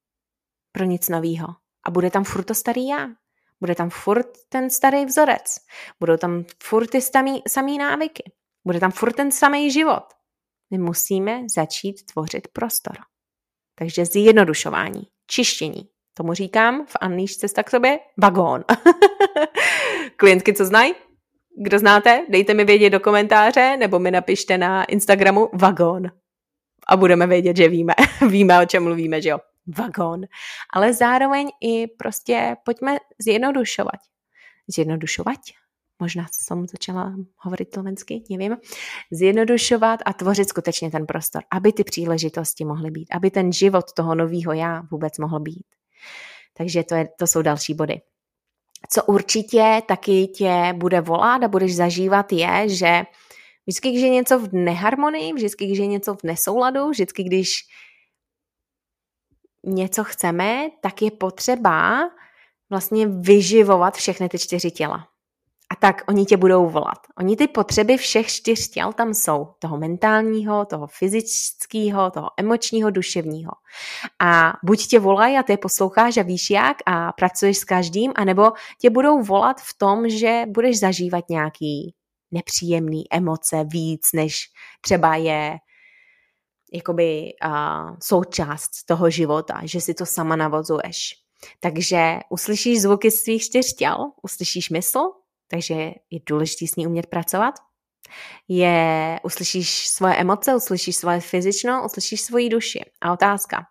pro nic novýho. A bude tam furt to starý já. Bude tam furt ten starý vzorec. Budou tam furt ty samý, samý návyky. Bude tam furt ten samý život. My musíme začít tvořit prostor. Takže zjednodušování, čištění. Tomu říkám v Unleash cesta k sobě vagón. Klientky, co znají? Kdo znáte? Dejte mi vědět do komentáře nebo mi napište na Instagramu vagón. A budeme vědět, že víme. Víme, o čem mluvíme, že jo? Vagón. Ale zároveň i prostě pojďme zjednodušovat. Zjednodušovat? Možná jsem začala hovorit slovensky, nevím. Zjednodušovat a tvořit skutečně ten prostor, aby ty příležitosti mohly být, aby ten život toho nového já vůbec mohl být. Takže to, je, to jsou další body. Co určitě taky tě bude volat a budeš zažívat je, že vždycky, když je něco v neharmonii, vždycky, když je něco v nesouladu, vždycky, když něco chceme, tak je potřeba vlastně vyživovat všechny ty čtyři těla. A tak oni tě budou volat. Oni ty potřeby všech čtyř těl tam jsou. Toho mentálního, toho fyzického, toho emočního, duševního. A buď tě volají a ty je posloucháš a víš jak a pracuješ s každým, anebo tě budou volat v tom, že budeš zažívat nějaký nepříjemný emoce víc, než třeba je jakoby uh, součást toho života, že si to sama navozuješ. Takže uslyšíš zvuky svých čtyř těl, uslyšíš mysl, takže je důležité s ní umět pracovat. Je, uslyšíš svoje emoce, uslyšíš svoje fyzično, uslyšíš svoji duši. A otázka.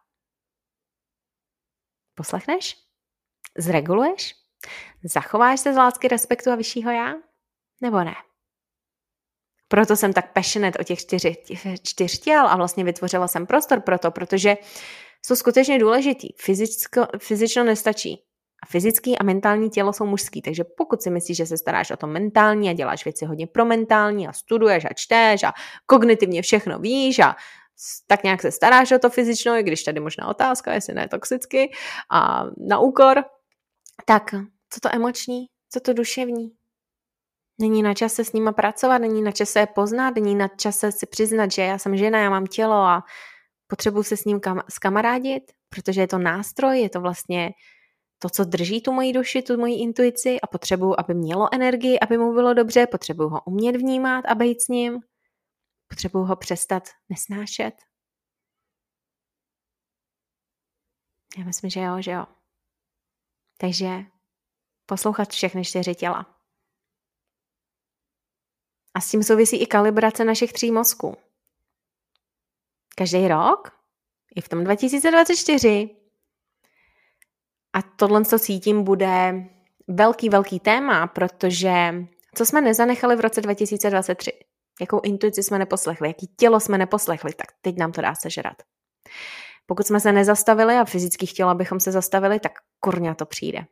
Poslechneš? Zreguluješ? Zachováš se z lásky, respektu a vyššího já? Nebo ne? Proto jsem tak passionate o těch čtyři, těch čtyř těl a vlastně vytvořila jsem prostor pro to, protože jsou skutečně důležitý. Fyzicko, fyzično nestačí. A fyzický a mentální tělo jsou mužský, takže pokud si myslíš, že se staráš o to mentální a děláš věci hodně pro mentální a studuješ a čteš a kognitivně všechno víš a tak nějak se staráš o to fyzično, i když tady možná otázka, jestli ne toxicky a na úkor, tak co to emoční, co to duševní? Není na čase s nima pracovat, není na čase je poznat, není na čase si přiznat, že já jsem žena, já mám tělo a potřebuji se s ním kam- skamarádit, protože je to nástroj, je to vlastně to, co drží tu moji duši, tu moji intuici a potřebuji, aby mělo energii, aby mu bylo dobře, potřebuji ho umět vnímat a být s ním, potřebuji ho přestat nesnášet. Já myslím, že jo, že jo. Takže poslouchat všechny čtyři těla. A s tím souvisí i kalibrace našich tří mozků. Každý rok, i v tom dva tisíce dvacet čtyři, a tohle, co cítím, bude velký, velký téma, protože co jsme nezanechali v roce dva tisíce dvacet tři? Jakou intuici jsme neposlechli? Jaký tělo jsme neposlechli? Tak teď nám to dá sežrat. Pokud jsme se nezastavili a fyzicky chtěli, abychom se zastavili, tak kurňa to přijde.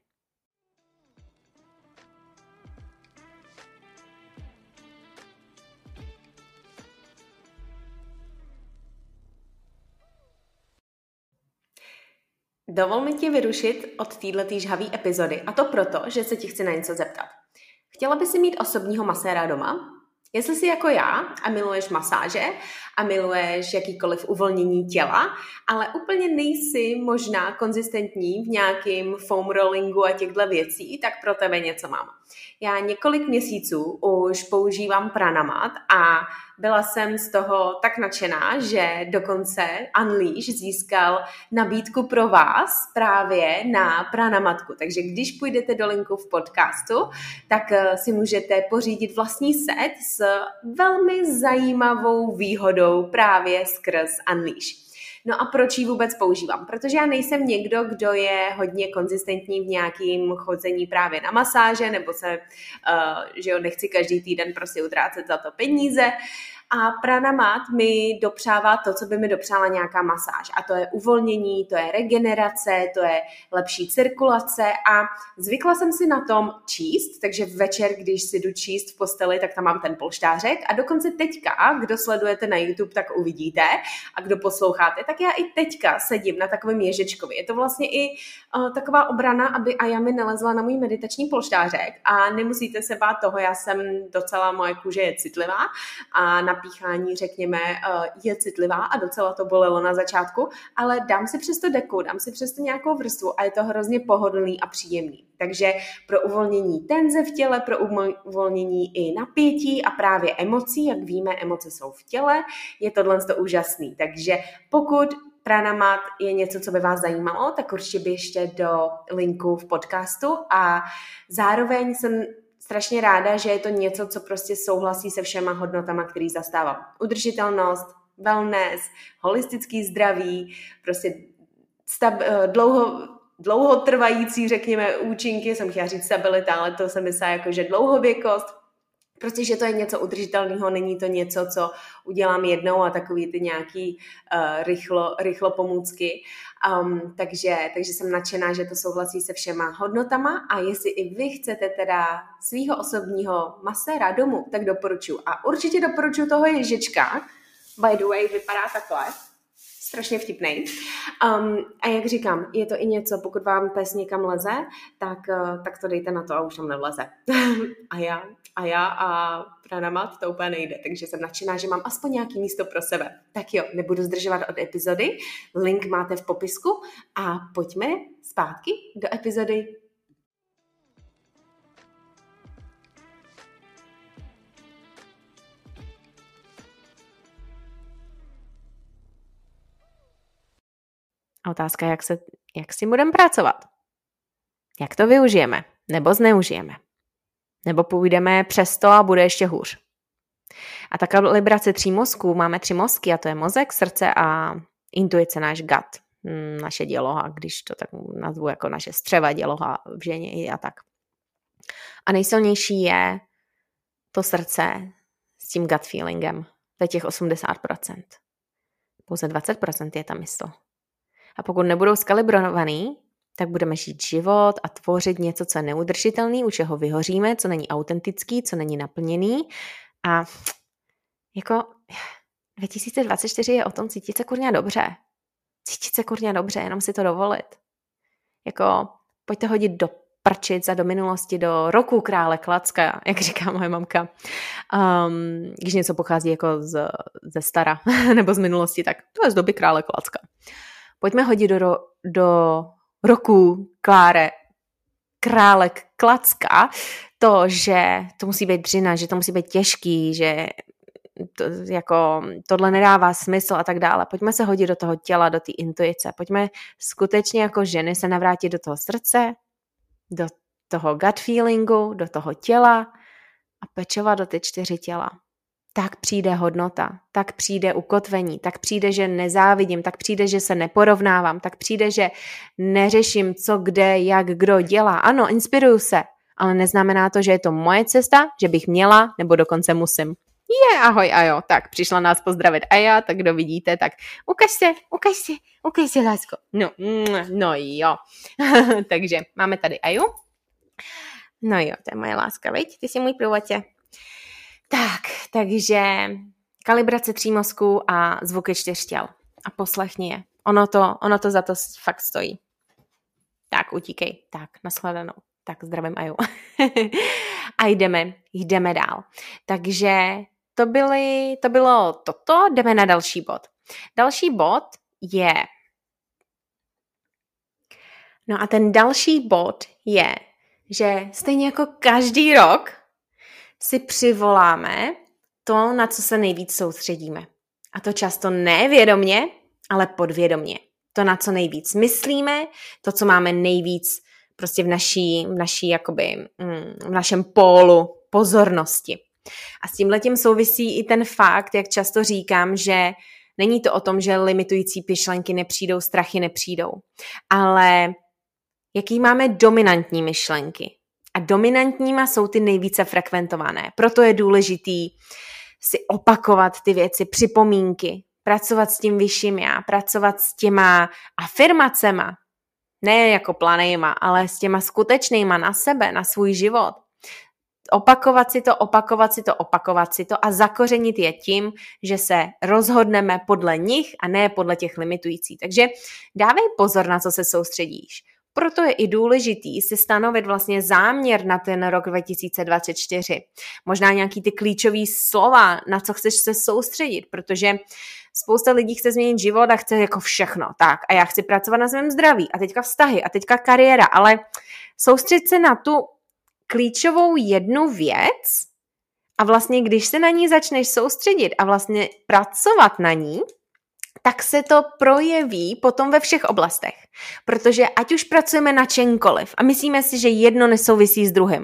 Dovol mi ti vyrušit od této žhavé epizody, a to proto, že se ti chci na něco zeptat. Chtěla by si mít osobního maséra doma? Jestli jsi jako já a miluješ masáže a miluješ jakýkoliv uvolnění těla, ale úplně nejsi možná konzistentní v nějakým foam rollingu a těchto věcí, tak pro tebe něco mám. Já několik měsíců už používám Pranamat a byla jsem z toho tak nadšená, že dokonce Unleash získal nabídku pro vás právě na Pranamatku. Takže když půjdete do linku v podcastu, tak si můžete pořídit vlastní set s velmi zajímavou výhodou právě skrz Unleash. No a proč ji vůbec používám? Protože já nejsem někdo, kdo je hodně konzistentní v nějakým chodzení právě na masáže, nebo se, uh, že jo, nechci každý týden prostě utrácet za to peníze. A Pranamat mi dopřává to, co by mi dopřála nějaká masáž. A to je uvolnění, to je regenerace, to je lepší cirkulace a zvykla jsem si na tom číst, takže večer, když si jdu číst v posteli, tak tam mám ten polštářek a dokonce teďka, kdo sledujete na YouTube, tak uvidíte a kdo posloucháte, tak já i teďka sedím na takovém ježičkovi. Je to vlastně i uh, taková obrana, aby Aja nelezla na můj meditační polštářek a nemusíte se bát toho, já jsem docela, moje kůže je citlivá a na píchání, řekněme, je citlivá a docela to bolelo na začátku, ale dám si přesto deku, dám si přesto nějakou vrstvu a je to hrozně pohodlný a příjemný. Takže pro uvolnění tenze v těle, pro uvolnění i napětí a právě emocí, jak víme, emoce jsou v těle, je tohle to úžasný. Takže pokud Pranamat je něco, co by vás zajímalo, tak určitě běžte do linku v podcastu a zároveň jsem strašně ráda, že je to něco, co prostě souhlasí se všema hodnotama, který zastávám. Udržitelnost, wellness, holistický zdraví, prostě stab- dlouho, dlouhotrvající, řekněme, účinky, jsem chtěla říct stabilita, ale to jsem myslela jako, že dlouhověkost, prostě, že to je něco udržitelného, není to něco, co udělám jednou a takový ty nějaký uh, rychlo, rychlo pomůcky. Um, takže, takže jsem nadšená, že to souhlasí se všema hodnotama a jestli i vy chcete teda svýho osobního maséra domů, tak doporučuji. A určitě doporučuji toho ježička. By the way, vypadá takhle. Strašně vtipnej. Um, a jak říkám, je to i něco, pokud vám pes někam leze, tak, uh, tak to dejte na to a už tam nevleze. a já a já a Pranamat to úplně nejde, takže jsem nadšená, že mám aspoň nějaký místo pro sebe. Tak jo, nebudu zdržovat od epizody, link máte v popisku a pojďme zpátky do epizody. A otázka, jak, se, jak s tím budeme pracovat. Jak to využijeme, nebo zneužijeme. Nebo půjdeme přes to a bude ještě hůř. A ta kalibrace tří mozků, máme tři mozky a to je mozek, srdce a intuice, náš gut, naše děloha, když to tak nazvu jako naše střeva děloha v ženě a tak. A nejsilnější je to srdce s tím gut feelingem, to je těch osmdesát procent. Pouze dvacet procent je ta mysl. A pokud nebudou skalibrovaný, tak budeme žít život a tvořit něco, co je neudržitelný, u čeho vyhoříme, co není autentický, co není naplněný. A jako dva tisíce dvacet čtyři je o tom cítit se kurňa dobře. Cítit se kurňa dobře, jenom si to dovolit. Jako pojďte hodit do prčic a do minulosti, do roku krále Klacka, jak říká moje mamka. Um, když něco pochází jako z, ze stara nebo z minulosti, tak to je z doby krále Klacka. Pojďme hodit do, do roku Kláre, králek Klacka, to, že to musí být dřina, že to musí být těžký, že to, jako tohle nedává smysl a tak dále. Pojďme se hodit do toho těla, do té intuice. Pojďme skutečně jako ženy se navrátit do toho srdce, do toho gut feelingu, do toho těla a pečovat do ty čtyři těla. Tak přijde hodnota, tak přijde ukotvení, tak přijde, že nezávidím, tak přijde, že se neporovnávám, tak přijde, že neřeším, co, kde, jak, kdo dělá. Ano, inspiruju se, ale neznamená to, že je to moje cesta, že bych měla, nebo dokonce musím. Je, ahoj, Ajo, tak přišla nás pozdravit Aja, tak kdo vidíte, tak ukaž se, ukaž se, ukaž se, lásko. No, no jo. Takže máme tady Aju. No jo, to je moje láska, viď? Ty jsi můj průvodce. Tak, takže kalibrace tří mozků a zvuky čtyř těl. A poslechni je. Ono to, ono to za to fakt stojí. Tak, utíkej. Tak, nashledanou. Tak, zdravím Aju. A jdeme, jdeme dál. Takže to, byly, to bylo toto, jdeme na další bod. Další bod je... No a ten další bod je, že stejně jako každý rok si přivoláme to, na co se nejvíc soustředíme. A to často nevědomně, ale podvědomně. To, na co nejvíc myslíme, to, co máme nejvíc prostě v naší, v naší jakoby, v našem pólu pozornosti. A s tímhletím souvisí i ten fakt, jak často říkám, že není to o tom, že limitující myšlenky nepřijdou, strachy nepřijdou, ale jaký máme dominantní myšlenky. A dominantníma jsou ty nejvíce frekventované. Proto je důležitý si opakovat ty věci, připomínky, pracovat s tím vyšším já, pracovat s těma afirmacema, ne jako planejma, ale s těma skutečnýma na sebe, na svůj život. Opakovat si to, opakovat si to, opakovat si to a zakořenit je tím, že se rozhodneme podle nich a ne podle těch limitujících. Takže dávej pozor, na co se soustředíš. Proto je i důležitý si stanovit vlastně záměr na ten rok dva tisíce dvacet čtyři. Možná nějaký ty klíčový slova, na co chceš se soustředit, protože spousta lidí chce změnit život a chce jako všechno. Tak a já chci pracovat na svém zdraví a teďka vztahy a teďka kariéra, ale soustřed se na tu klíčovou jednu věc a vlastně když se na ní začneš soustředit a vlastně pracovat na ní, tak se to projeví potom ve všech oblastech. Protože ať už pracujeme na čemkoliv a myslíme si, že jedno nesouvisí s druhým.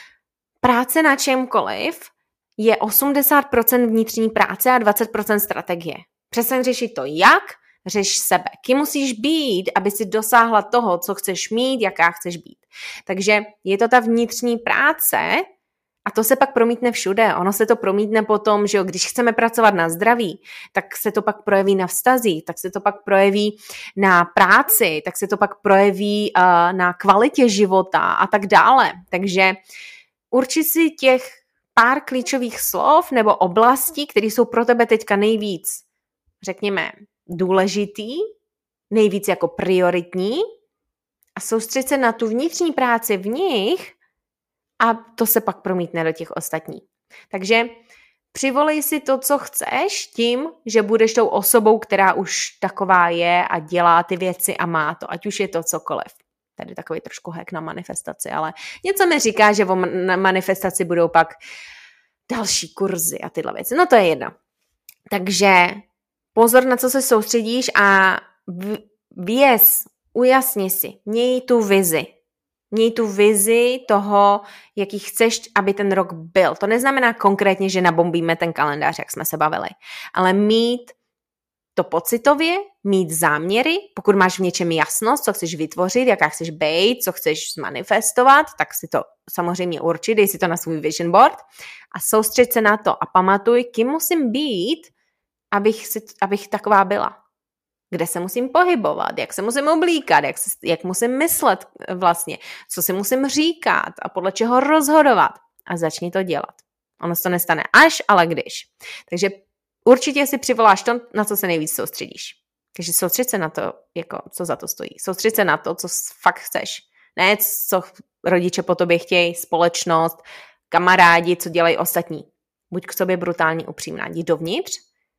Práce na čemkoliv je osmdesát procent vnitřní práce a dvacet procent strategie. Přestaň řešit to jak, řeš sebe. Kým musíš být, aby si dosáhla toho, co chceš mít, jaká chceš být. Takže je to ta vnitřní práce a to se pak promítne všude. Ono se to promítne potom, že jo, když chceme pracovat na zdraví, tak se to pak projeví na vztazích, tak se to pak projeví na práci, tak se to pak projeví uh, na kvalitě života a tak dále. Takže urči si těch pár klíčových slov nebo oblastí, které jsou pro tebe teďka nejvíc, řekněme, důležitý, nejvíc jako prioritní a soustřed se na tu vnitřní práci v nich a to se pak promítne do těch ostatních. Takže přivolej si to, co chceš tím, že budeš tou osobou, která už taková je a dělá ty věci a má to, ať už je to cokoliv. Tady takový trošku hack na manifestaci, ale něco mi říká, že o manifestaci budou pak další kurzy a tyhle věci. No to je jedno. Takže pozor, na co se soustředíš a věz, ujasni si, měj tu vizi. Měj tu vizi toho, jaký chceš, aby ten rok byl. To neznamená konkrétně, že nabombíme ten kalendář, jak jsme se bavili, ale mít to pocitově, mít záměry, pokud máš v něčem jasnost, co chceš vytvořit, jaká chceš být, co chceš zmanifestovat, tak si to samozřejmě urči, dej si to na svůj vision board a soustřeď se na to a pamatuj, kým musím být, abych, si, abych taková byla. Kde se musím pohybovat, jak se musím oblíkat, jak, se, jak musím myslet vlastně, co si musím říkat a podle čeho rozhodovat. A začni to dělat. Ono se to nestane až, ale když. Takže určitě si přivoláš to, na co se nejvíc soustředíš. Takže soustřed se na to, jako, co za to stojí. Soustřed se na to, co fakt chceš. Ne, co rodiče po tobě chtějí, společnost, kamarádi, co dělají ostatní. Buď k sobě brutálně upřímná. Jdi dovnitř,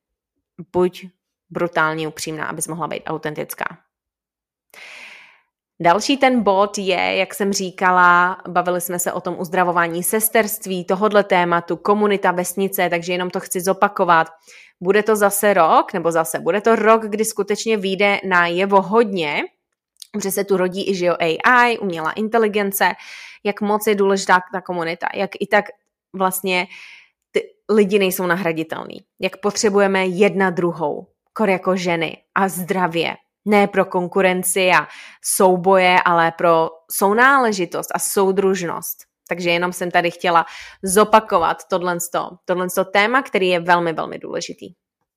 buď brutálně upřímná, abys mohla být autentická. Další ten bod je, jak jsem říkala, bavili jsme se o tom uzdravování sesterství, tohodle tématu, komunita, vesnice, takže jenom to chci zopakovat. Bude to zase rok, nebo zase, bude to rok, kdy skutečně vyjde na jevo hodně, protože se tu rodí i, že jo, A I, umělá inteligence, jak moc je důležitá ta komunita, jak i tak vlastně ty lidi nejsou nahraditelný, jak potřebujeme jedna druhou, kor jako ženy a zdravě. Ne pro konkurenci a souboje, ale pro sounáležitost a soudružnost. Takže jenom jsem tady chtěla zopakovat tohleto, tohleto téma, který je velmi, velmi důležitý.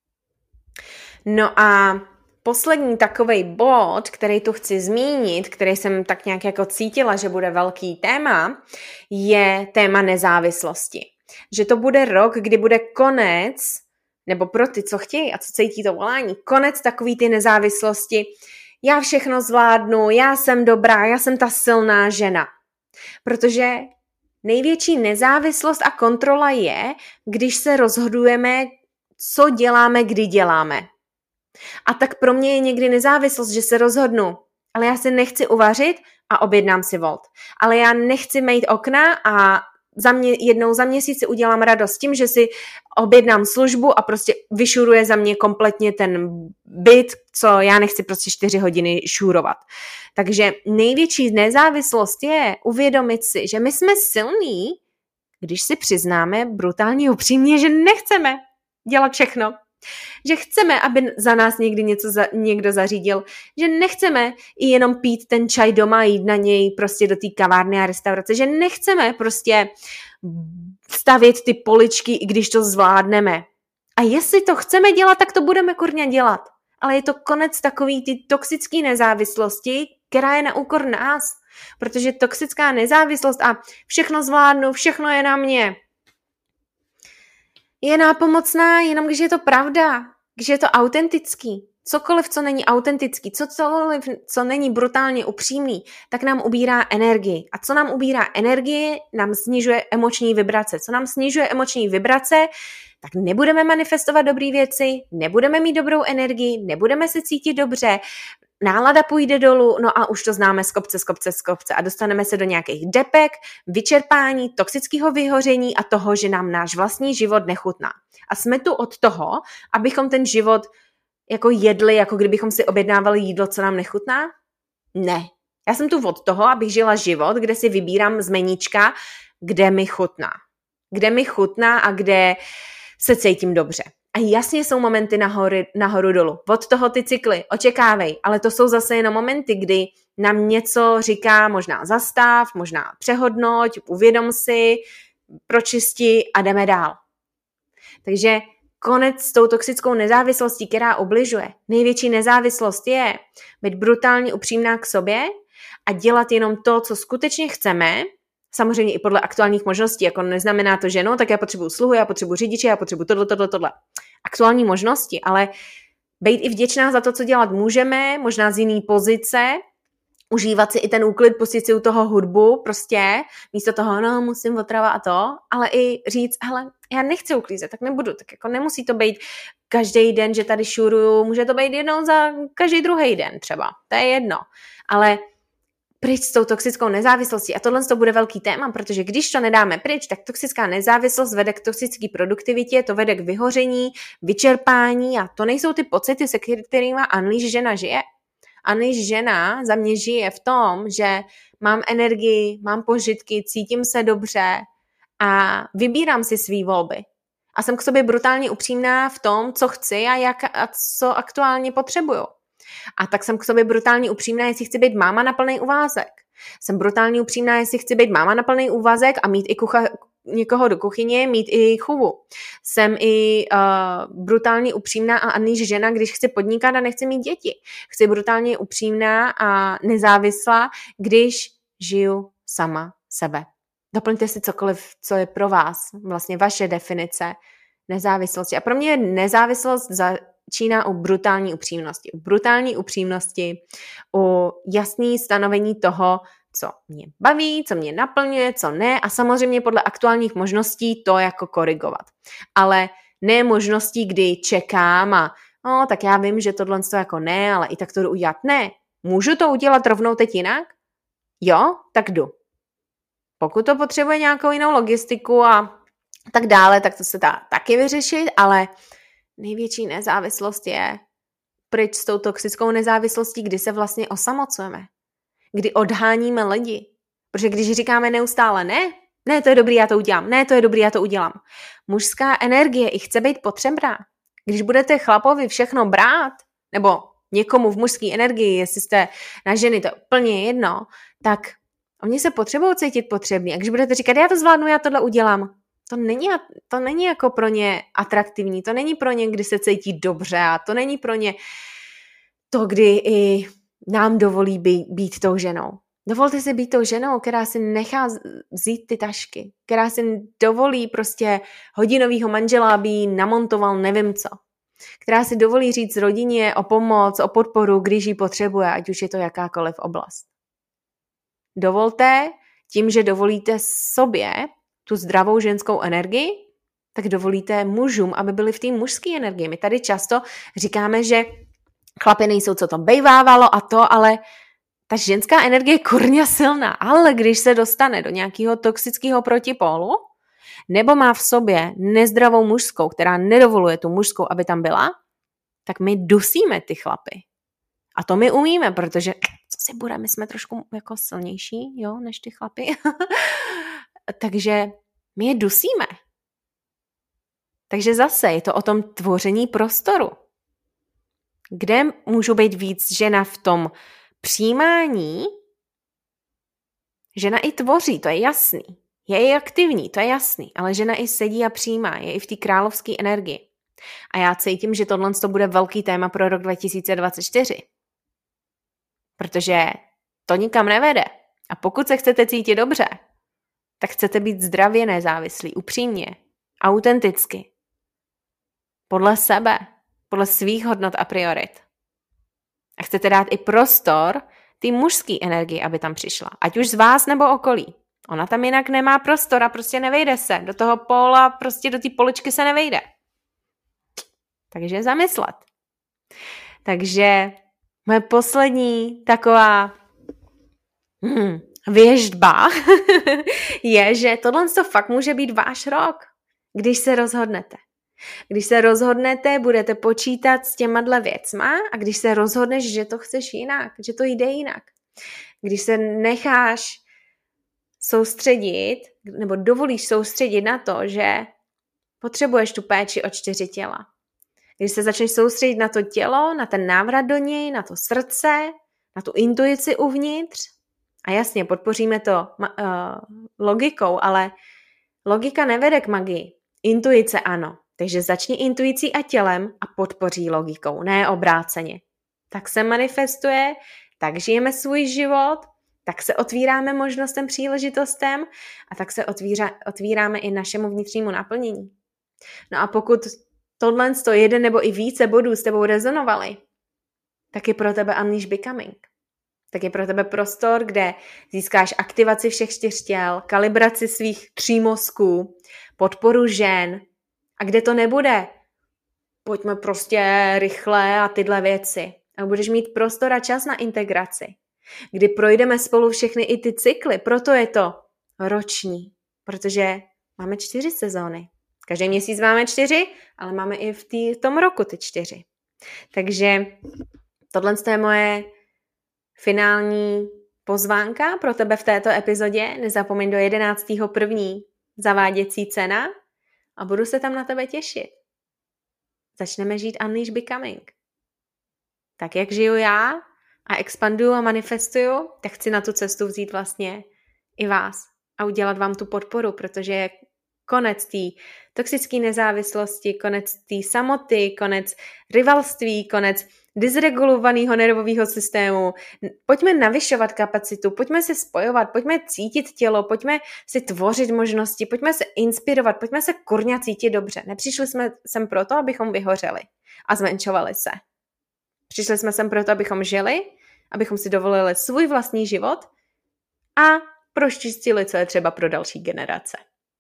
No a poslední takovej bod, který tu chci zmínit, který jsem tak nějak jako cítila, že bude velký téma, je téma nezávislosti. Že to bude rok, kdy bude konec, nebo pro ty, co chtějí a co cítí to volání, konec takový ty nezávislosti. Já všechno zvládnu, já jsem dobrá, já jsem ta silná žena. Protože největší nezávislost a kontrola je, když se rozhodujeme, co děláme, kdy děláme. A tak pro mě je někdy nezávislost, že se rozhodnu, ale já si nechci uvařit a objednám si Volt. Ale já nechci mít okna a za mě, jednou za měsíc si udělám radost tím, že si objednám službu a prostě vyšuruje za mě kompletně ten byt, co já nechci prostě čtyři hodiny šurovat. Takže největší nezávislost je uvědomit si, že my jsme silní, když si přiznáme brutálně upřímně, že nechceme dělat všechno. Že chceme, aby za nás někdy něco za, někdo zařídil, že nechceme i jenom pít ten čaj doma a jít na něj prostě do té kavárny a restaurace, že nechceme prostě stavět ty poličky, i když to zvládneme. A jestli to chceme dělat, tak to budeme kurňa dělat. Ale je to konec takový ty toxické nezávislosti, která je na úkor nás. Protože toxická nezávislost a všechno zvládnu, všechno je na mě, je nápomocná jenom, když je to pravda, když je to autentický. Cokoliv, co není autentický, cokoliv, co není brutálně upřímný, tak nám ubírá energii. A co nám ubírá energii, nám snižuje emoční vibrace. Co nám snižuje emoční vibrace, tak nebudeme manifestovat dobré věci, nebudeme mít dobrou energii, nebudeme se cítit dobře, nálada půjde dolů, no a už to známe z kopce, z kopce, z kopce a dostaneme se do nějakých depek, vyčerpání, toxického vyhoření a toho, že nám náš vlastní život nechutná. A jsme tu od toho, abychom ten život jako jedli, jako kdybychom si objednávali jídlo, co nám nechutná? Ne. Já jsem tu od toho, abych žila život, kde si vybírám z meníčka, kde mi chutná. Kde mi chutná a kde se cítím dobře. A jasně jsou momenty nahoru, nahoru dolů. Od toho ty cykly, očekávej, ale to jsou zase jenom momenty, kdy nám něco říká možná zastav, možná přehodnoť, uvědom si, pročisti a jdeme dál. Takže konec s tou toxickou nezávislostí, která ubližuje. Největší nezávislost je být brutálně upřímná k sobě a dělat jenom to, co skutečně chceme, samozřejmě i podle aktuálních možností, jako neznamená to, že no, tak já potřebuji sluhu, já potřebuji řidiče, já potřebuji tohle, tohle, tohle. Aktuální možnosti, ale být i vděčná za to, co dělat můžeme, možná z jiný pozice, užívat si i ten úklid, pustit si u toho hudbu, prostě, místo toho, no, musím otrava a to, ale i říct, hele, já nechci uklízet, tak nebudu, tak jako nemusí to být každý den, že tady šuruju, může to být jednou za každý druhý den třeba, to je jedno, ale pryč s tou toxickou nezávislostí. A tohle to bude velký téma, protože když to nedáme pryč, tak toxická nezávislost vede k toxické produktivitě, to vede k vyhoření, vyčerpání a to nejsou ty pocity, se kterými Unleash žena žije. Unleash žena za mě žije v tom, že mám energii, mám požitky, cítím se dobře a vybírám si svý volby. A jsem k sobě brutálně upřímná v tom, co chci a, jak, a co aktuálně potřebuju. A tak jsem k sobě brutálně upřímná, jestli chci být máma na plný úvazek. Jsem brutálně upřímná, jestli chci být máma na plný úvazek a mít i kucha, někoho do kuchyně, mít i chůvu. Jsem i uh, brutálně upřímná a Unleash žena, když chci podnikat a nechci mít děti. Chci brutálně upřímná a nezávislá, když žiju sama sebe. Doplňte si cokoliv, co je pro vás, vlastně vaše definice nezávislosti. A pro mě je nezávislost za začíná u brutální upřímnosti. U brutální upřímnosti, u jasný stanovení toho, co mě baví, co mě naplňuje, co ne a samozřejmě podle aktuálních možností to jako korigovat. Ale ne možností, kdy čekám a no, tak já vím, že tohle to jako ne, ale i tak to jdu udělat. Ne, Můžu to udělat rovnou teď jinak? Jo, tak jdu. Pokud to potřebuje nějakou jinou logistiku a tak dále, tak to se dá taky vyřešit, ale největší nezávislost je pryč s tou toxickou nezávislostí, kdy se vlastně osamocujeme. Kdy odháníme lidi. Protože když říkáme neustále ne, ne, to je dobrý, já to udělám, ne, to je dobrý, já to udělám. Mužská energie i chce být potřebná. Když budete chlapovi všechno brát, nebo někomu v mužské energii, jestli jste na ženy, to je úplně jedno, tak oni se potřebují cítit potřební. A když budete říkat, já to zvládnu, já tohle udělám, to není, to není jako pro ně atraktivní, to není pro ně, kdy se cítí dobře a to není pro ně to, kdy i nám dovolí být, být tou ženou. Dovolte si být tou ženou, která si nechá vzít ty tašky, která si dovolí prostě hodinovýho manžela, aby jí namontoval nevím co. Která si dovolí říct rodině o pomoc, o podporu, když ji potřebuje, ať už je to jakákoliv oblast. Dovolte, tím, že dovolíte sobě tu zdravou ženskou energii, tak dovolíte mužům, aby byli v té mužské energii. My tady často říkáme, že chlapi nejsou, co to bejvávalo a to, ale ta ženská energie je kurňa silná, ale když se dostane do nějakého toxického protipólu, nebo má v sobě nezdravou mužskou, která nedovoluje tu mužskou, aby tam byla, tak my dusíme ty chlapy. A to my umíme, protože co si bude, my jsme trošku jako silnější, jo, než ty chlapy. Takže my je dusíme. Takže zase je to o tom tvoření prostoru. Kde můžu být víc žena v tom přijímání? Žena i tvoří, to je jasný. Je i aktivní, to je jasný, ale žena i sedí a přijímá, je i v té královské energii. A já cítím, že tohle to bude velký téma pro rok dva tisíce dvacet čtyři. Protože to nikam nevede. A pokud se chcete cítit dobře, tak chcete být zdravě nezávislí, upřímně, autenticky, podle sebe, podle svých hodnot a priorit. A chcete dát i prostor té mužské energii, aby tam přišla. Ať už z vás nebo okolí. Ona tam jinak nemá prostor a prostě nevejde se. Do toho póla, prostě do té poličky se nevejde. Takže zamyslet. Takže moje poslední taková hmm, věždba je, že tohle to fakt může být váš rok, když se rozhodnete. Když se rozhodnete, budete počítat s těma věcma a když se rozhodneš, že to chceš jinak, že to jde jinak. Když se necháš soustředit, nebo dovolíš soustředit na to, že potřebuješ tu péči o čtyři těla. Když se začneš soustředit na to tělo, na ten návrat do něj, na to srdce, na tu intuici uvnitř, a jasně, podpoříme to uh, logikou, ale logika nevede k magii. Intuice ano. Takže začni intuicí a tělem a podpoří logikou, ne obráceně. Tak se manifestuje, tak žijeme svůj život, tak se otvíráme možnostem, příležitostem a tak se otvírá, otvíráme i našemu vnitřnímu naplnění. No a pokud tohle sto jeden nebo i více bodů s tebou rezonovaly, tak je pro tebe Unleash Becoming. Tak je pro tebe prostor, kde získáš aktivaci všech čtyř těl, kalibraci svých tří mozků, podporu žen a kde to nebude. Pojďme prostě rychle a tyhle věci. A budeš mít prostor a čas na integraci, kdy projdeme spolu všechny i ty cykly. Proto je to roční, protože máme čtyři sezóny. Každý měsíc máme čtyři, ale máme i v, tý, v tom roku ty čtyři. Takže tohle je moje finální pozvánka pro tebe v této epizodě. Nezapomeň do jedenáctého prvního zaváděcí cena a budu se tam na tebe těšit. Začneme žít Unleash Becoming. Tak jak žiju já a expanduju a manifestuju, tak chci na tu cestu vzít vlastně i vás a udělat vám tu podporu, protože je konec té toxické nezávislosti, konec té samoty, konec rivalství, konec dysregulovaného nervového systému. Pojďme navyšovat kapacitu, pojďme se spojovat, pojďme cítit tělo, pojďme si tvořit možnosti, pojďme se inspirovat, pojďme se kurňa cítit dobře. Nepřišli jsme sem proto, abychom vyhořeli a zmenšovali se. Přišli jsme sem proto, abychom žili, abychom si dovolili svůj vlastní život a pročistili, co je třeba pro další generace.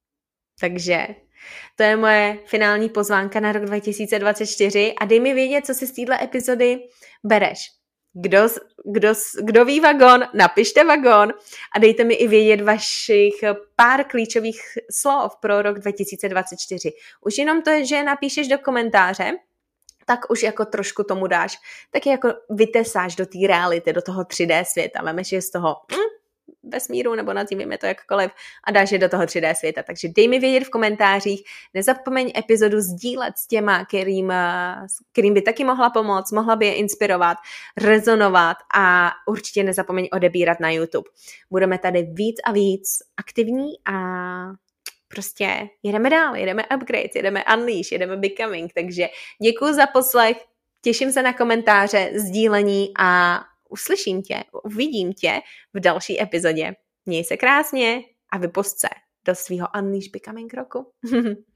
Takže to je moje finální pozvánka na rok dva tisíce dvacet čtyři a dej mi vědět, co si z této epizody bereš. Kdo, kdo, kdo ví vagon, napište vagon a dejte mi i vědět vašich pár klíčových slov pro rok dva tisíce dvacet čtyři. Už jenom to, že napíšeš do komentáře, tak už jako trošku tomu dáš, tak jako vytesáš do té reality, do toho tři dé světa. Vemeš je z toho hm, vesmíru, nebo nazývíme to jakkoliv, a dáš je do toho tři dé světa. Takže dej mi vědět v komentářích, nezapomeň epizodu sdílet s těma, kterým, kterým by taky mohla pomoct, mohla by je inspirovat, rezonovat a určitě nezapomeň odebírat na YouTube. Budeme tady víc a víc aktivní a prostě jedeme dál, jedeme upgrade, jedeme unleash, jedeme becoming, takže děkuji za poslech, těším se na komentáře, sdílení a uslyším tě, uvidím tě v další epizodě. Měj se krásně a vypusť se do svýho unleash becoming roku.